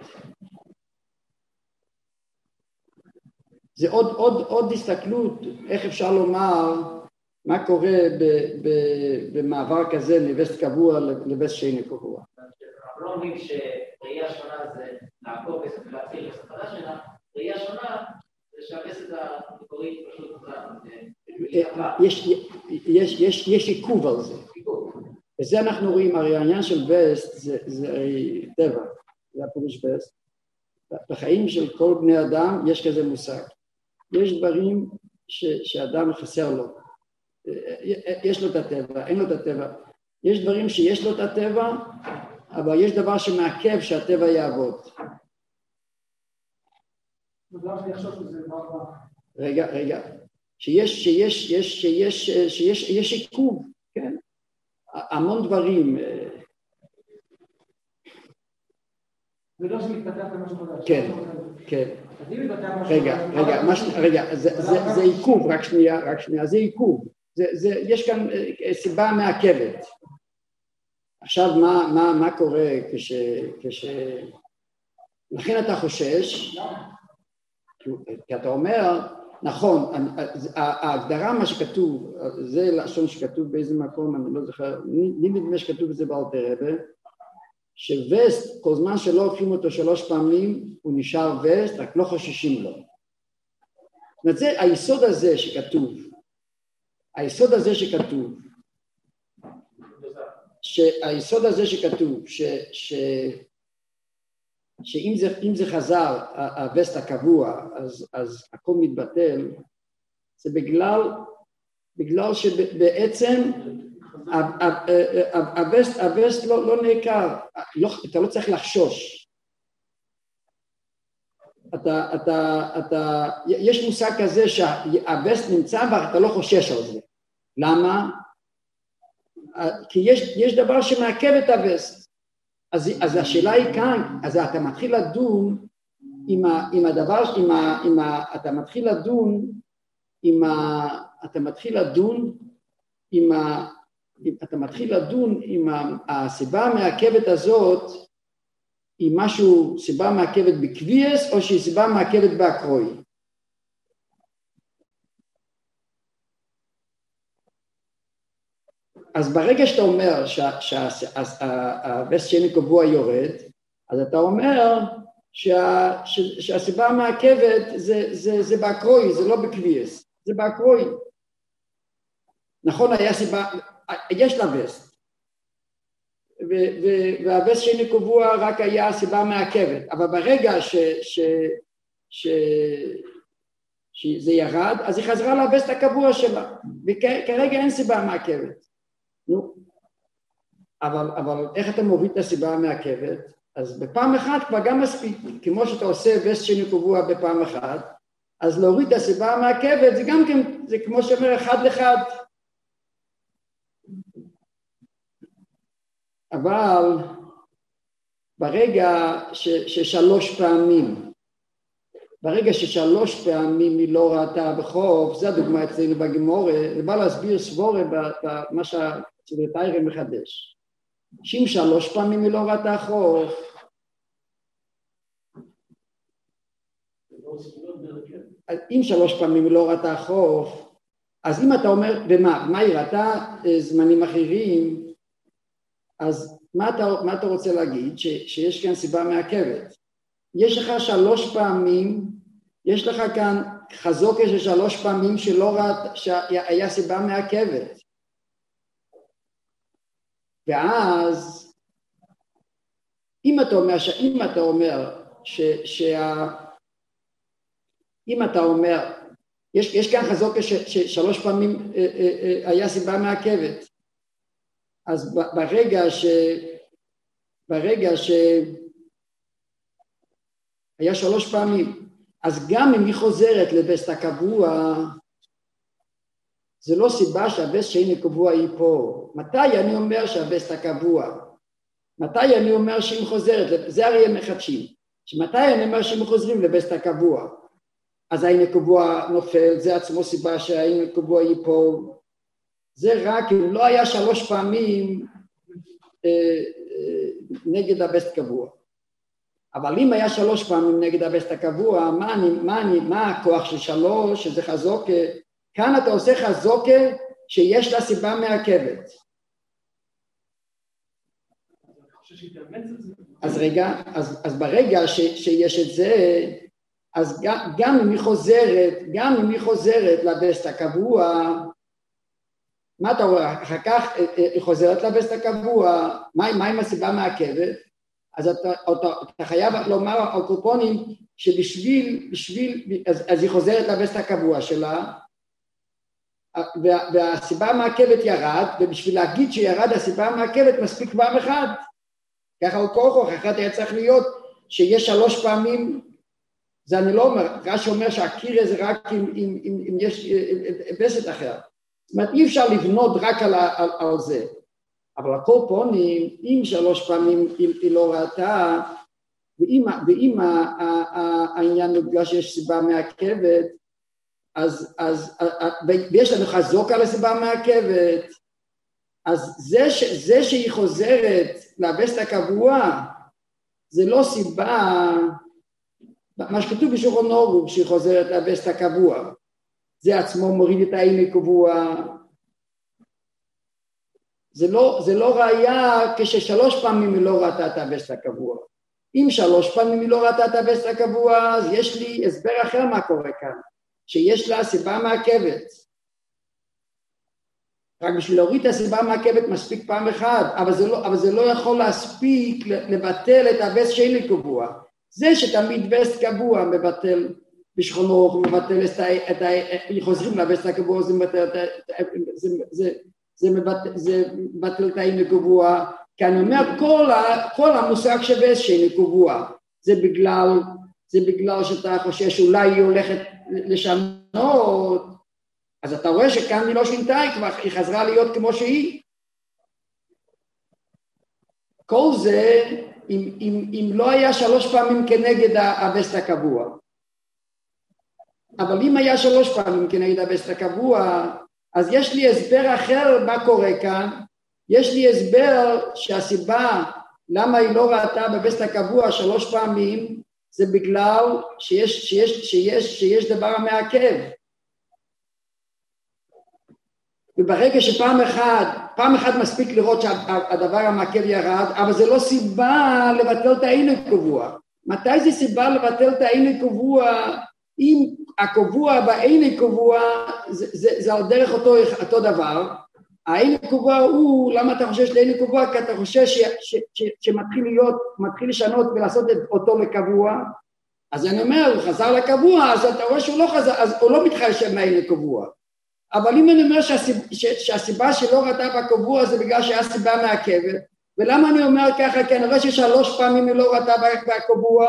זה עוד הסתכלות, איך אפשר לומר, מה קורה במעבר כזה מווסט קבוע לווסט שאינו קבוע. אנחנו לא אומרים שראייה שונה זה לעקוב ווסט ולהציל ווסט חדש שלה, ראייה שונה זה שהווסט המקורית פשוט יש עיכוב על זה. וזה אנחנו רואים, הרי העניין של ווסט זה טבע, זה הפירוש ווסט. בחיים של כל בני אדם יש כזה מושג. יש דברים שאדם חסר לו. יש לו את הטבע, אין לו את הטבע. יש דברים שיש לו את הטבע, אבל יש דבר שמעכב שהטבע יעבוד. רגע. שיש עיכוב, כן? המון דברים. זה לא שמתפתח למשהו חדש. כן. רגע, זה עיכוב, רק שנייה, זה עיכוב. יש כאן סיבה מעכבת. עכשיו, מה קורה לכן אתה חושש, כי אתה אומר, נכון, ההגדרה מה שכתוב, זה לשון שכתוב באיזה מקום, אני לא זוכר, נדמה שכתוב בזה באלתר רבי, שווסט, כל זמן שלא הופכים אותו 3 פעמים, הוא נשאר ווסט, רק לא חוששים לו. זאת אומרת, זה היסוד הזה שכתוב, שאם זה חזר, הווסט הקבוע, אז הכל מתבטל, זה בגלל שבעצם הווסט לא נעקר, אתה לא צריך לחשוש. יש מושג כזה שהווסט נמצא ואתה לא חושש על זה. למה? כי יש דבר שמעכב את הווסט. אז השאלה היא כאן, אז אתה מתחיל לדון עם הסיבה המעכבת הזאת, היא משהו, סיבה מעכבת בקביעס, או שהיא סיבה מעכבת באקרוי. אז ברגע שאתה אומר שהווסט שאינו קבוע יורד, אז אתה אומר שהסיבה המעכבת זה באקרוי, זה לא בקביעס, זה באקרוי. נכון, היה סיבה, יש לה ווסט, והווסט שאינו קבוע רק היה סיבה מעכבת, אבל ברגע שזה ירד, אז היא חזרה לווסט הקבוע שלה, וכרגע אין סיבה מעכבת. נו, אבל איך אתה מוריד את הסיבה המעכבת? אז בפעם אחת כבר גם מספיק, כמו שאתה עושה ווסט שאינו קבוע בפעם אחת, אז להוריד את הסיבה המעכבת, זה גם כן, זה כמו שאומר אחד לאחד. אבל ברגע ששלוש פעמים היא לא ראתה בחוף, זה הדוגמה אצלנו בגמורה, זה בא להסביר סבורה במה שהצדתיירה מחדש. שאם 3 פעמים היא לא ראתה חוף, אם 3 פעמים היא לא ראתה חוף, אז אם אתה אומר, ומה היא ראתה זמנים אחרים, אז מה אתה רוצה להגיד? שיש כאן סיבה מעכבת. יש לך 3 פעמים, יש לך כאן חזוקה של 3 פעמים שלא ראת, שהיה סיבה מעכבת. ואז אם אתה אומר יש כאן חזוקה ששלוש פעמים היה סיבה מעכבת, אז ברגע היה שלוש פעמים, אז גם אם היא חוזרת לבסט הקבוע, זה לא סיבה שהבסט שאין קבוע היא פה. מתי אני אומר שהבסט הקבוע? מתי אני אומר שהיא חוזרת? זה הרי הם מחדשים. שמתי אני אומר שהם חוזרים לבסט הקבוע? אז האין הקבוע נופל, זה עצמו סיבה שהאין הקבוע היא פה. זה רק אם לא היה שלוש פעמים נגד הבסט קבוע. אבל אם היה שלוש פעמים נגד הבסט הקבוע, מה הכוח של שלוש, שזה חזוקה? כאן אתה עושה חזוקה שיש לה סיבה מעכבת. אז רגע, אז ברגע שיש את זה, אז גם אם היא חוזרת לבסט הקבוע, מה אתה רואה? אחר כך היא חוזרת לבסט הקבוע, מה עם הסיבה מעכבת? אז אתה חייב לומר הקופונים אז היא חוזרת לבסט הקבוע שלה, והסיבה המעכבת ירד, ובשביל להגיד שירד הסיבה המעכבת מספיק פעם אחד. ככה הוא כוח, אחת היה צריך להיות שיש שלוש פעמים, זה אני לא אומר, רש"י אומר שהקירה זה רק אם יש בסט אחר. זאת אומרת, אי אפשר לבנות רק על זה. אבל הכל פונים, אם שלוש פעמים היא לא ראתה, ואם העניין הוא בגלל שיש סיבה מעכבת, ויש לנו חזוק על הסיבה מעכבת, אז זה שהיא חוזרת לבסט הקבוע, זה לא סיבה, מה שכתוב בשולחן אורוך שהיא חוזרת לבסט הקבוע, זה עצמו מוריד את האין הקבוע, זה לא ראיה כששלוש פעמים היא לא ראתה את הבסט הקבוע. אם שלוש פעמים היא לא ראתה את הבסט הקבוע, אז יש לי הסבר אחר מה קורה כאן, שיש לה סיבה מעכבת. רק בשביל להוריד את הסיבה מעכבת מספיק פעם אחת, אבל זה לא יכול להספיק לבטל את הבסט שאין קבוע. זה שתמיד בסט קבוע מבטל בשכונות, מבטל חוזרים לבסט הקבוע, זה מבטל את האין קבוע, כי אני אומר כל המושג שבסט שאין קבוע, זה בגלל שאתה חושב שאולי היא הולכת לשנות, אז אתה רואה שכאן היא לא שינתה, היא חזרה להיות כמו שהיא. כל זה, אם לא היה שלוש פעמים כנגד הבסט הקבוע. אבל אם היה שלוש פעמים כנגד הבסט הקבוע, אז יש לי הסבר אחר מה קורה כאן. יש לי הסבר שהסיבה למה היא לא ראתה בבסט הקבוע שלוש פעמים, זה בגלל שיש דבר המעכב. וברגע שפעם אחת מספיק לראות שהדבר המעכב ירד, אבל זה לא סיבה לבטל את האין הקבוע. מתי זה סיבה לבטל את האין הקבוע? אם הקבוע באין הקבוע, זה על דרך אותו דבר. האין הקבוע הוא, למה אתה חושש לאין הקבוע? כי אתה חושש שמתחיל לשנות ולעשות אותו לקבוע. אז אני אומר, הוא חזר לקבוע, אז אתה רואה שהוא לא חזר, אז הוא לא מתחשב מהאין הקבוע. אבל אם אני אומר שהסיבה שלא ראתה בקבוע זה בגלל שהיה סיבה מעכבת, ולמה אני אומר ככה? כי אני רואה ששלוש פעמים היא לא ראתה בקבוע.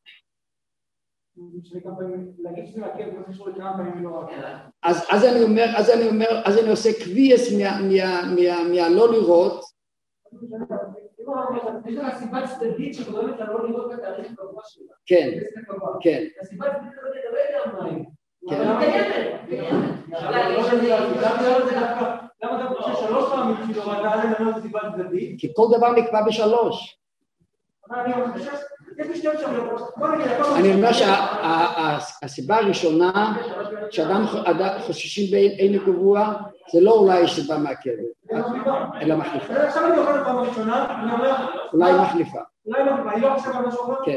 אז אני עושה קביעס מהלא לראות. יש לה סיבה צדדית שגורמת לה לא לראות את התאריך הקבוע שלה. כן, כן. הסיבה צדדית לא יודע מה היא. למה אתה חושב שלוש פעמים שהיא לא ראתה עליהם לא סיבה צדדית? כי כל דבר נקבע בשלוש. אני אומר שהסיבה הראשונה שאדם חוששים באין קבוע זה לא אולי סיבה מעכבת, אלא מחליפה. עכשיו אני אוכל פעם ראשונה, אני אומר אולי מחליפה. אני לא חושב על משהו אחר? כן.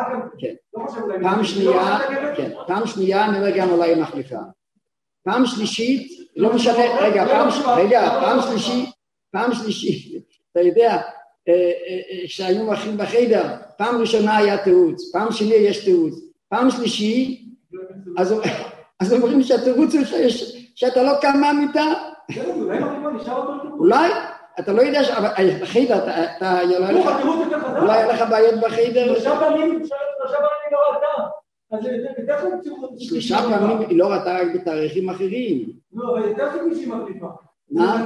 פעם שנייה אני אומר גם אולי מחליפה. פעם שלישית, לא משנה, פעם שלישית, אתה יודע, שהיו אחים בחדר, פעם ראשונה היה תירוץ, פעם שני יש תירוץ, פעם שלישי, אז אומרים שהתירוץ הוא שאתה לא קם מהמיטה. אולי, אתה לא יודע, בחדר, אולי היה לך בעיות בחדר. 3 פעמים לא ראתה. שלושה פעמים היא לא ראתה רק בתאריכים אחרים. לא, אבל יותר כמי שהיא מחליפה. מה?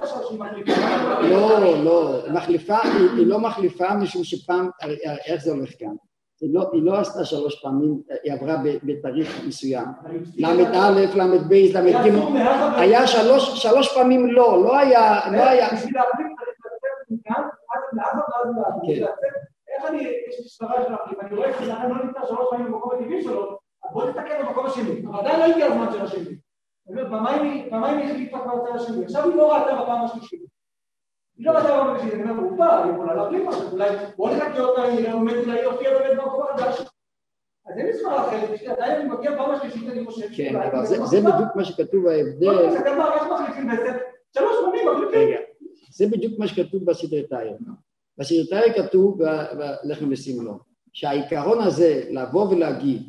לא, היא לא מחליפה משום שפעם, איך זה הולך כאן? היא לא עשתה 3 פעמים, היא עברה בתאריך מסוים. למד א', למד ב', למד ג', היה 3 פעמים לא היה... בשביל להחליף, איך אני, יש לי סברה של להחליף, אני רואה שזה לא נמצא 3 פעמים במקום הטבעי שלו, בוא נתקן במקום השני, אבל עדיין לא הגיע הזמן של השני. פעמיים היא החליפה כבר הצעה השני, עכשיו היא לא ראתה בפעם השלישית. היא לא ראתה בפעם השלישית, אני אומר, רובה, היא יכולה להחליף משהו, אולי בוא נחכה אותה, היא הופיעה באמת במקום החדש. אז אין לי סברה אחרת, עדיין אני מגיע פעם השלישית, אני חושב... כן, אבל זה בדיוק מה שכתוב בהבדל... זה כתוב, איך מחליפים בעצם? 3 פעמים מחליפים. זה בדיוק מה שכתוב בסדרתאי. בסדרתאי כתוב בלחם וסמלו, שהעיקרון הזה לבוא ולהגיד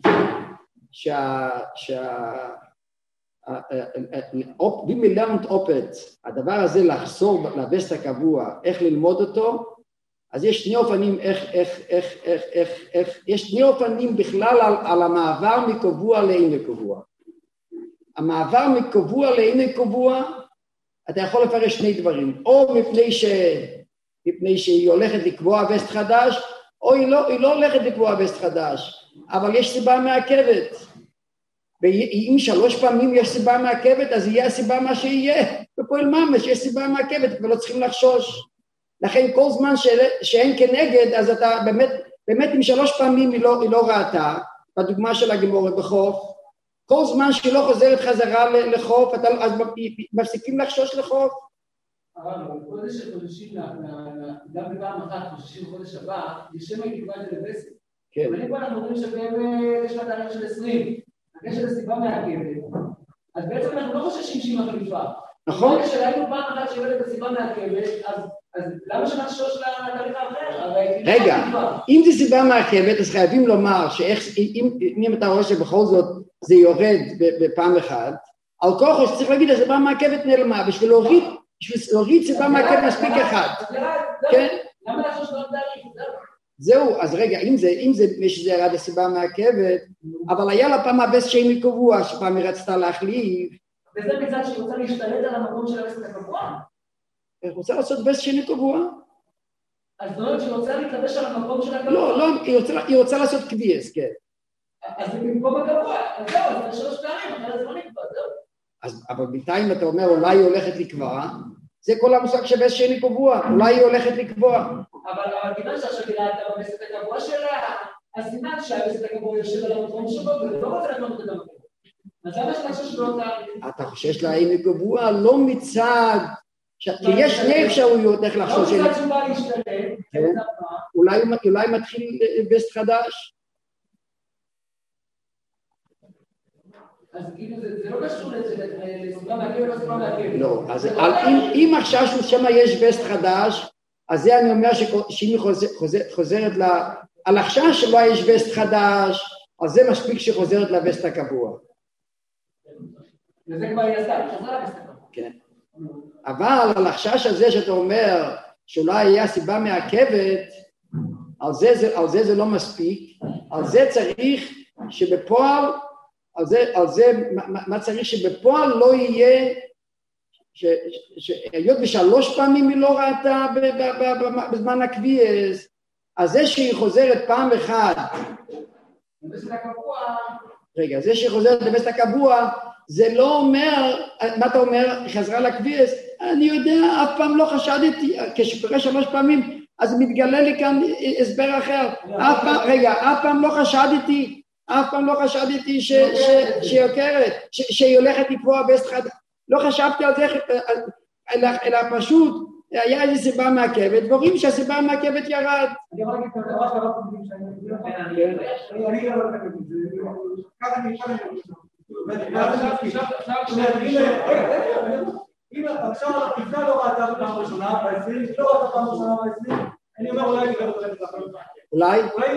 במילאונט אופט, הדבר הזה לחזור לבסט הקבוע, איך ללמוד אותו, אז יש 2 אופנים, יש 2 אופנים בכלל על המעבר מקבוע לאין קבוע. המעבר מקבוע לאין קבוע, אתה יכול לפרש 2 דברים, או מפני שהיא הולכת לקבוע בסט חדש, או היא לא הולכת לקבוע בסט חדש, אבל יש סיבה מעכבת. ואם 3 פעמים יש סיבה מעכבת, אז יהיה הסיבה מה שיהיה. בפועל ממש יש סיבה מעכבת, ולא צריכים לחשוש. לכן כל זמן שאין כנגד, אז אתה באמת אם 3 פעמים היא לא ראתה, בדוגמה של הגמורה בחוף, כל זמן שהיא לא חוזרת חזרה לחוף, אז מפסיקים לחשוש לחוף. אבל חודש החודשים, גם בפעם אחת, חודשים חודש הבא, לשם הייתי כבר את זה לבסט. כן. אבל אם אנחנו אומרים שבהם יש לה תאריך של 20, יש לה סיבה מעכבת, אז בעצם אנחנו לא חוששים שהיא מחליפה. נכון. כשראינו פעם אחת שהיא את הסיבה מעכבת, אז למה שנחשוש לתאריך האחר? רגע, אם זו סיבה מעכבת, אז חייבים לומר שאם אתה רואה שבכל זאת זה יורד בפעם אחת, על כוחו שצריך להגיד, הסיבה מעכבת נעלמה, בשביל להוריד סיבה מעכבת מספיק אחד. למה לחשוש לא תאריך? זהו, אז רגע, אם זה שזה ירד הסיבה מעכבת, אבל היה לה פעם הבס שני קבוע, שפעם היא רצתה להחליף. וזה מצד שהיא רוצה להשתלט על המקום של הבס הקבוע? היא רוצה לעשות בס שני קבוע. אז זאת אומרת שהיא רוצה להתלבש על המקום של הקבוע? לא, היא רוצה לעשות קביעס, כן. אז זה במקום הקבוע, אז זהו, זה 3 פעמים, אחרי זה לא נקבע, זהו. אבל בינתיים אתה אומר, אולי היא הולכת לקבוע, זה כל המושג שבס שני קבוע, אולי היא הולכת לקבוע. אבל כיוון שעכשיו היא ראתה בבסת הקבוע שלה, אז סימן שהבסת הקבוע יושב על המקום שלו, ולא רוצה לקנות את המקום. אז למה שאתה חושב שלא אותה? אתה חושש להאם קבוע לא מצד, כי יש 2 אפשרויות איך לחשוש. לא מצד שהוא בא להשתלט, אולי מתחיל בסט חדש. אז כאילו זה לא קשור לסיבה מעכבת או סיבה מעכבת. לא, אז אם עכשיו שמה יש בסט חדש, אז זה אני אומר שאם היא חוזרת על החשש שבה יש בסט חדש, אז זה מספיק שחוזרת לבסט הקבוע. וזה כבר יעשה, חזרה לבסט הקבוע. כן. אבל על החשש הזה שאתה אומר שאולי היה סיבה מעכבת, על זה לא מספיק, על זה צריך שבפועל, על זה מה צריך שבפועל לא יהיה, שהיות ב3 פעמים היא לא ראתה בזמן הקביעס, אז זה שהיא חוזרת פעם אחת, רגע, זה שהיא חוזרת לבסט הקבוע, זה לא אומר, מה אתה אומר, חזרה לקביעס, אני יודע, אף פעם לא חשדתי, כשקורה 3 פעמים, אז מתגלה לי כאן הסבר אחר, אף פעם לא חשדתי שהיא עוקרת, שהיא הולכת לקבוע בסט חדש, לא חשבתי על זה, אלא פשוט, היה איזו סיבה מעכבת, ורואים שהסיבה המעכבת ירד. אני יכול להגיד כזה, רק הרב חושבים שאני לא יודע את זה, ככה אני אפשר אם עכשיו לפני לא ראתה בפעם ראשונה, ב-20, לא ראתה פעם ראשונה ב-20, אני אומר אולי אולי? אולי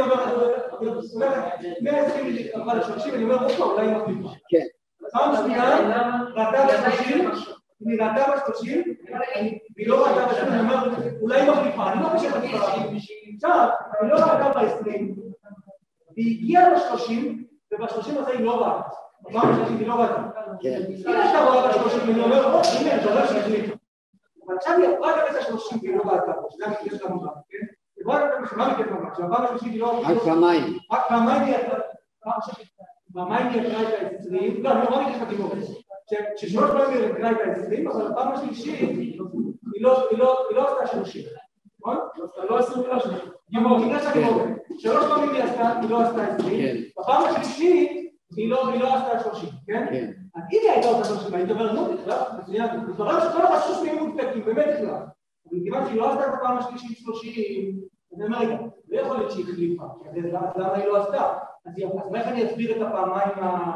120 אני אומר אולי היא מחליפה. כן. פעם שנייה, ראתה ב-30, היא ראתה ב-30, והיא לא ראתה ב-30, אני אומר אולי היא מחליפה, אני לא חושב מחליפה. עכשיו, היא לא ראתה ב-20, והיא הגיעה ב-30, וב-30 הזה היא לא ראתה. פעם השלישית היא לא ראתה. אם הייתה רואה ב-30, אני אומר, הנה, זה אומר שהחליפה. אבל עכשיו היא עברה גם את ה-30 והיא לא ראתה, שזה המקרה של המובן, כן? היא עברה גם את ה-30 ממש, והפעם השלישית היא לא... רק פעמיים. רק פעמיים היא עברה, פעמיים היא עברה את ה-20, לא, אני אומר לך תימור, ששלוש פעמים היא עברה את ה-20, אבל הפעם השלישית היא לא עשתה 30, נכון? לא 20 ולא 30. בגלל שאני אומר, שלוש פעמים היא לא עשתה 20, בפעם השלישית היא לא עשתה 30, כן? אז אם היא הייתה אותה 30, היית אומר, נו, מצוין, בדברים שכל החשוש מהם מודפקים, באמת בכלל. אבל כיוון שהיא לא עשתה את הפעם השלישית 30, אז אני אומר, רגע, לא יכול להיות שהיא החליפה, אז למה היא לא עשתה? אז איך אני אסביר את הפעמיים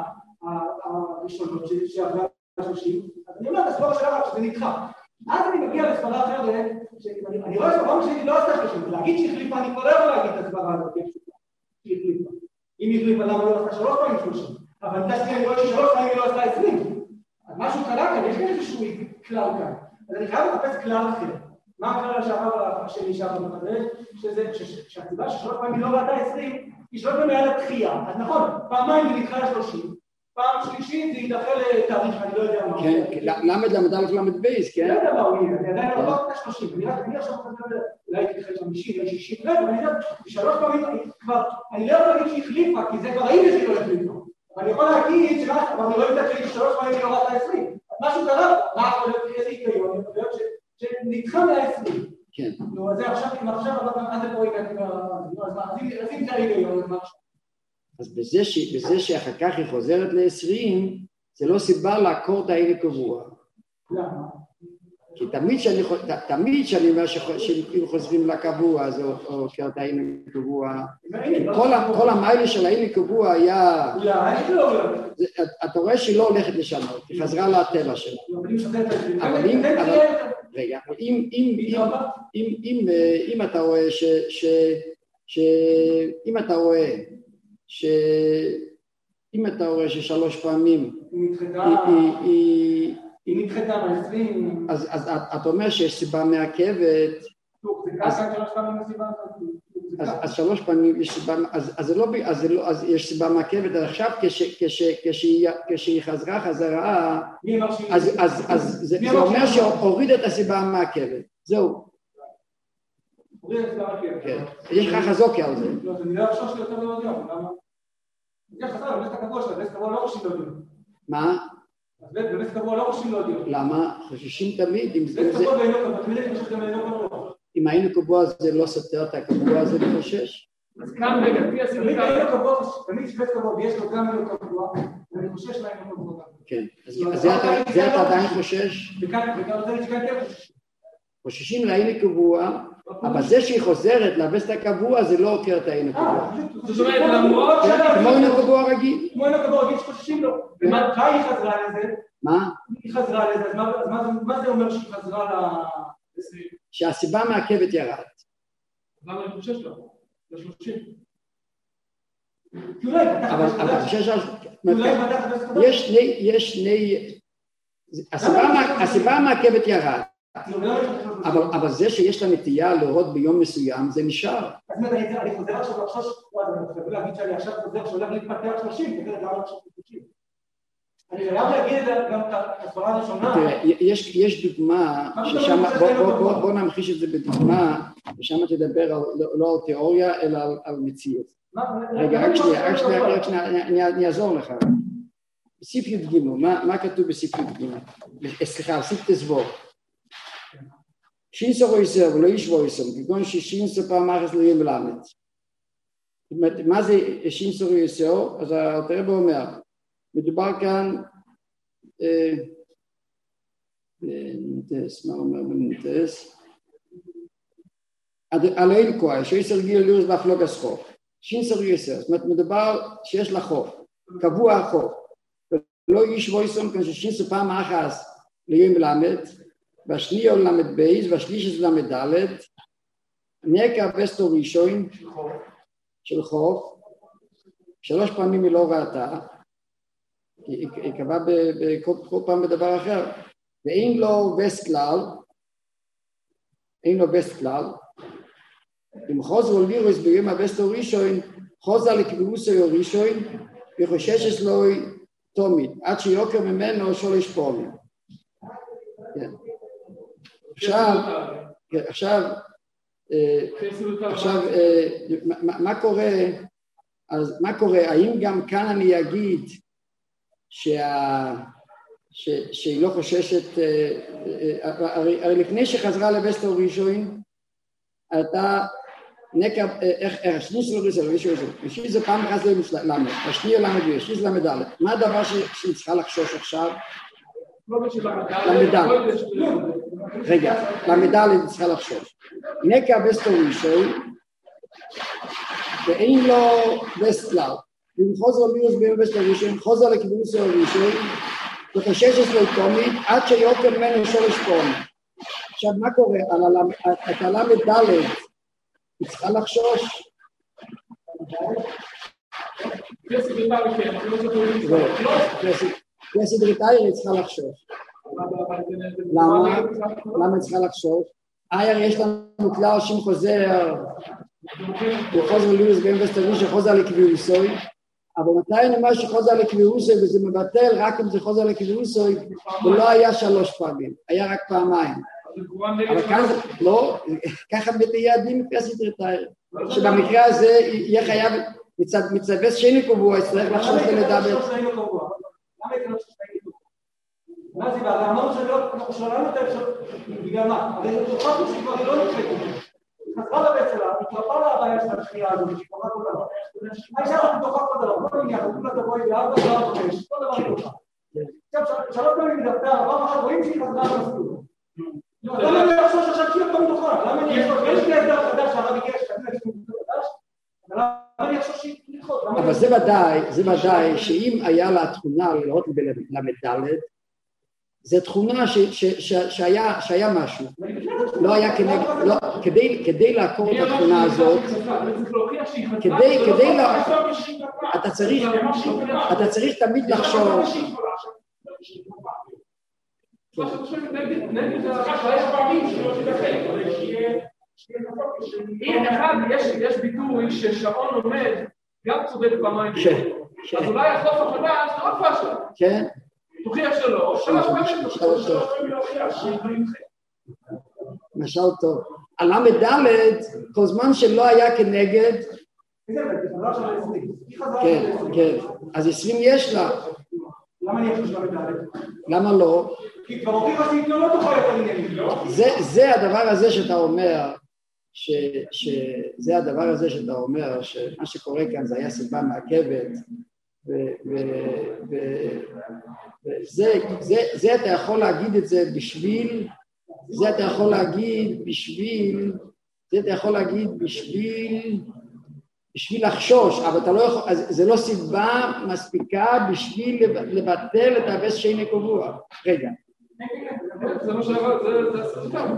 הראשונות שעברה 30? אז אני אומר, הסבורה שלה שזה נדחה. אז אני מגיע לסברה אחרת, אני רואה שהפעם השלישית לא עשתה 30, ולהגיד שהיא החליפה, אני כבר לא יכול להגיד את הסברה הזאת, שהיא החליפה. אם היא החליפה, למה לא עשתה 3 פעמים 30? אבל אני רואה ששלוש פעמים היא לא עשתה 20. אז משהו קרה כאן, יש כאן איזשהו כלל כאן. אז אני חייב לחפש כלל אחר. מה הכלל שעבר השני שעבר מחדש? שהסיבה ששלוש פעמים היא לא ראתה 20, היא שלוש פעמים היה לה דחייה. אז נכון, פעמיים היא נדחה ל-30. פעם שלישית זה יידחה לתאריך, אני לא יודע מה. כן, למד למד למד בייס, כן? לא יודע מה הוא יהיה, אני עדיין לא ראתה 30. אני עכשיו חושב, אולי תתחיל 50, אולי 60, ואני יודע, שלוש פעמים כבר, אני לא יכול להגיד שהיא החליפה, כי זה כבר ראיתי שהיא לא החליפה. אני יכול להגיד אבל אני רואה את זה שלוש פעמים היא לא ראתה 20. משהו קרה, מה יכול להיות איזה היגיון? יכול להיות שנדחה 120. כן. נו, אז זה עכשיו, אבל עד לפה אז אם זה ההיגיון, אז מה עכשיו? אז בזה שאחר כך היא חוזרת ל-20, זה לא סיבה לעקור את העין הקבוע. למה? כי תמיד שאני אומר שאם חוזרים לקבוע, זה עוקר את העין הקבוע. כל המיילה של העין הקבוע היה... אתה רואה שהיא לא הולכת לשנות, היא חזרה לטבע שלה. אבל אם אתה רואה אם אתה רואה ששלוש פעמים היא נדחתה ב-20. אז אתה אומר שיש סיבה מעכבת. אז שלוש פעמים יש סיבה, אז יש סיבה מעכבת, אז עכשיו כשהיא חזרה, אז זה אומר שהוריד את הסיבה המעכבת. זהו. הוריד את הסיבה המעכבת. יש לך חזוקה על זה. לא, אני לא חושב שיותר מאוד יום, למה? זה חזרה, בבית הקבוע שלה, בבית הקבוע לא חושבים לא דיון. מה? אז בבית הקבוע לא חושבים לא דיון. למה? חוששים תמיד. בבית הקבוע ואינו קבוע, תמיד אני חושב גם אינו קבוע. אם היינו קבוע זה לא סותר את הקבוע הזה לחושש? אז כאן רגע, תמיד שבית קבוע ויש לו גם אינו קבוע, ואני חושש מה אינו קבוע. כן, אז זה אתה עדיין חושש? וכאן זה שכאן כן חושש. חוששים לעין קבוע, אבל זה שהיא חוזרת להבס את הקבוע זה לא עוקר את העין הקבוע. זאת אומרת, למרות כמו עין הקבוע רגיל. כמו עין הקבוע רגיל שחוששים לו. ומה היא חזרה לזה? מה? היא חזרה לזה, אז מה זה אומר שהיא חזרה שהסיבה מעכבת ירד. למה אני חושש לו? ל-30. אבל אתה חושש על... יש שני... הסיבה המעכבת ירד. אבל זה שיש לה נטייה להורות ביום מסוים, זה נשאר. אז אני חוזר עכשיו לחשוש, אני חושב להגיד שאני עכשיו חוזר שהולך להתפתח 30, כדי למה עכשיו 30. אני חייב להגיד גם את הסברה הראשונה. תראה, יש דוגמה, בוא נמחיש את זה בדוגמה, ושם תדבר לא על תיאוריה, אלא על מציאות. רגע, רק שנייה, אני אעזור לך. בסעיף י"ג, מה כתוב בסעיף י"ג? סליחה, בסעיף תזבור. שינסו רויסר ולא איש רויסר, כגון ששינסו פעם אחת לא יהיה מלמד. מה זה שינסו רויסר? אז הרב אומר, מדובר כאן, מה אומר בנינטס? על אין כוח, שיסר גיל לירוס בהפלוג הסחור. שינסו רויסר, זאת אומרת, מדובר שיש לה חוף, קבוע החוף. ולא איש רויסר, כאן ששינסו פעם אחת לא יהיה מלמד, והשני הוא למד בייז, והשליש הוא למד ד', נקע וסטו ראשון של חוף, 3 פעמים היא לא ראתה, היא קבעה כל פעם בדבר אחר, ואין לו וסט כלל, אם חוזר לירוס ביום הווסטו ראשון, חוזר לקביעוסו ראשון, וחוששת לו תומית, עד שיוקר ממנו שולש פעמים. כן. עכשיו, מה קורה? האם גם כאן אני אגיד שהיא לא חוששת, הרי לפני שחזרה לבסטו ראשון, אתה נקר, איך שני שלו ראשון, ראשי זה פעם אחת למד, השני למד ויש, שני למד ד', מה הדבר שהיא צריכה לחשוש עכשיו? למד, רגע, למד ד' צריכה לחשוש. נקר בסטו ראשון, ואין לו וסט כלל, ואם חוזר לירוס ביום בסטו ראשון, חוזר לכיווסו ראשון, וחוששת לו תומית, עד שיוקר ממנו שולש פעמים. עכשיו, מה קורה? את הלמד ד' היא צריכה לחשוש. כסד ריטייר היא צריכה לחשוש. למה היא צריכה לחשוש? יש לנו כלל שאם חוזר, וחוזר לירוס ביום בסטו ראשון, שחוזר לקביעוסוי, אבל מתי אני אומר שחוזר לקביעוסוי, וזה מבטל רק אם זה חוזר לקביעוסוי, ולא היה 3 פעמים, היה רק פעמיים. אבל כאן לא, ככה בתהיה הדין מפסית רטייר, שבמקרה הזה יהיה חייב מצווה שני קבוע, יצטרך לחשוש ולדבר. למה הייתי לא חשוש שני קבוע? מה זה בעיה? אמרנו שלנו את האפשרות, בגלל מה? הרי חושבים שכבר לא נקרא חזרה לבית שלה, התרפא לה הבעיה של השנייה הזאת, שקורה כל דבר. האישה אנחנו תוכל כל דבר, כל עניין, אנחנו תבואי ב4, 5, כל דבר תוכל. עכשיו, 3 פעמים מדפתה, 4 אחת רואים שהיא חזרה למסלול. למה אני לחשוש עכשיו שהיא עוד פעם תוכל? למה אני אחשוש? יש לי הסדר חדש שהרב הגיע למה אני אחשוש שהיא לדחות? אבל זה ודאי שאם היה לה תכונה לראות למדלת, זו תכונה שהיה משהו, לא היה כדי לעקור את התכונה הזאת, אתה צריך תמיד לחשוב, יש ביטוי ששעון עומד גם צודק פעמיים, אז אולי החוף החדש זה עוד פשע. כן. תוכיח שלא, 3 פעמים משל טוב. הלמד ד' כל זמן שלא היה כנגד, כן, אז 20 יש לה. למה אני אחשוש למד ד'? למה לא? כי כבר הוכיחה שהיא לא תוכל יותר עניינים, לא? זה הדבר הזה שאתה אומר, שזה הדבר הזה שאתה אומר, שמה שקורה כאן זה היה סיבה מעכבת, וזה אתה יכול להגיד את זה בשביל, זה אתה יכול להגיד בשביל לחשוש, אבל אתה לא יכול, זה לא סיבה מספיקה בשביל לבטל את הווס שני קבוע. רגע. זה מה שאמרת, זה הסרטן.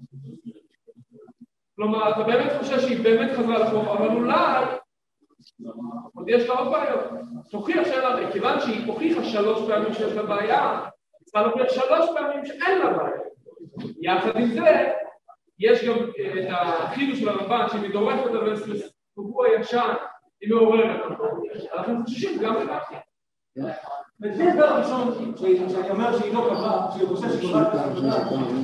כלומר, אתה באמת חושב שהיא באמת חזרה לחוף, אבל אולי עוד יש לה עוד בעיות. תוכיח שאלה, כיוון שהיא הוכיחה 3 פעמים שיש לה בעיה, צריכה להוכיח 3 פעמים שאין לה בעיה. יחד עם זה, יש גם את החידוש של הרמב"ן, שהיא מדורפת על וסלס, קבוע ישן, היא מעוררת. אנחנו חוששים גם לכך. וזה הסבר הראשון, שאני אומר שהיא לא קבעה, שהיא חושבת שהיא קבעה את העבודה.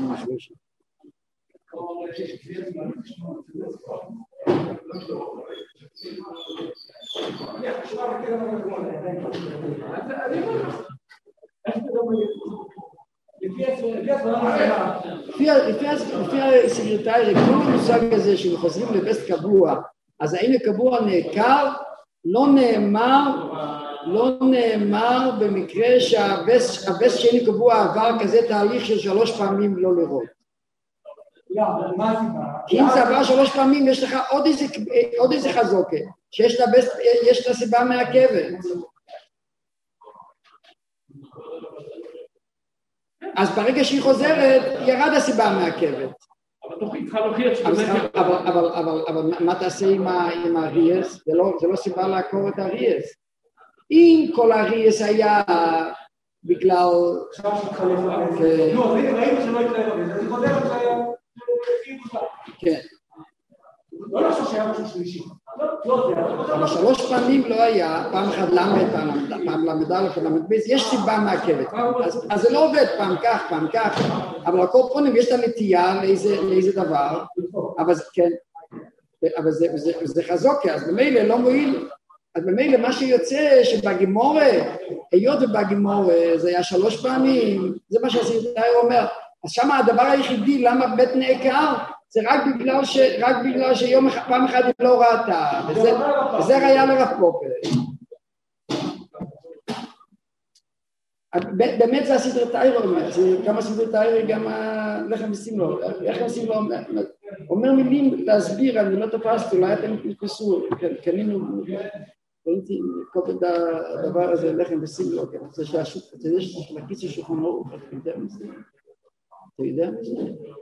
לפי הסקרטריה, כל המושג הזה שחוזרים לבסט קבוע, אז האם הקבוע נעקר? לא נאמר במקרה שהבסט שני קבוע עבר כזה תהליך של 3 פעמים לא לראות. כי אם זה עבר 3 פעמים יש לך עוד איזה חזוקה, שיש לה סיבה מעכבת. אז ברגע שהיא חוזרת, ירד הסיבה מעכבת. אבל צריכה להוכיח שבאמת... אבל מה תעשה עם הריאס? זה לא סיבה לעקור את הריאס. אם כל הריאס היה בגלל... ראינו שלא יקרה לו, אני חוזר על זה, כן. לא לחשוב שהיה משהו שלישי. אבל 3 פעמים לא היה, פעם אחת למד, פעם למד א' ולמד ב', יש סיבה מעכבת. אז זה לא עובד פעם כך, פעם כך, אבל הקורפונים יש את הנטייה לאיזה דבר, אבל כן, אבל זה חזוקה, אז במילא לא מועיל, אז במילא מה שיוצא שבגימורה, היות ובגימורה זה היה 3 פעמים, זה מה שהסרטאי אומר, אז שם הדבר היחידי למה בית נעקר, זה רק בגלל שיום פעם אחת היא לא ראתה, וזה ראיה לרב פופר. באמת זה הסדרתאי אומר, גם הסדרתאי גם הלחם וסימלו, לחם וסימלו אומר מילים להסביר, אני לא תופסתי, אולי אתם נתפסו, קנינו, ראיתי כל הדבר הזה, לחם וסימלו, זה שהקיצור שולחן ערוך, אתה יודע מזה?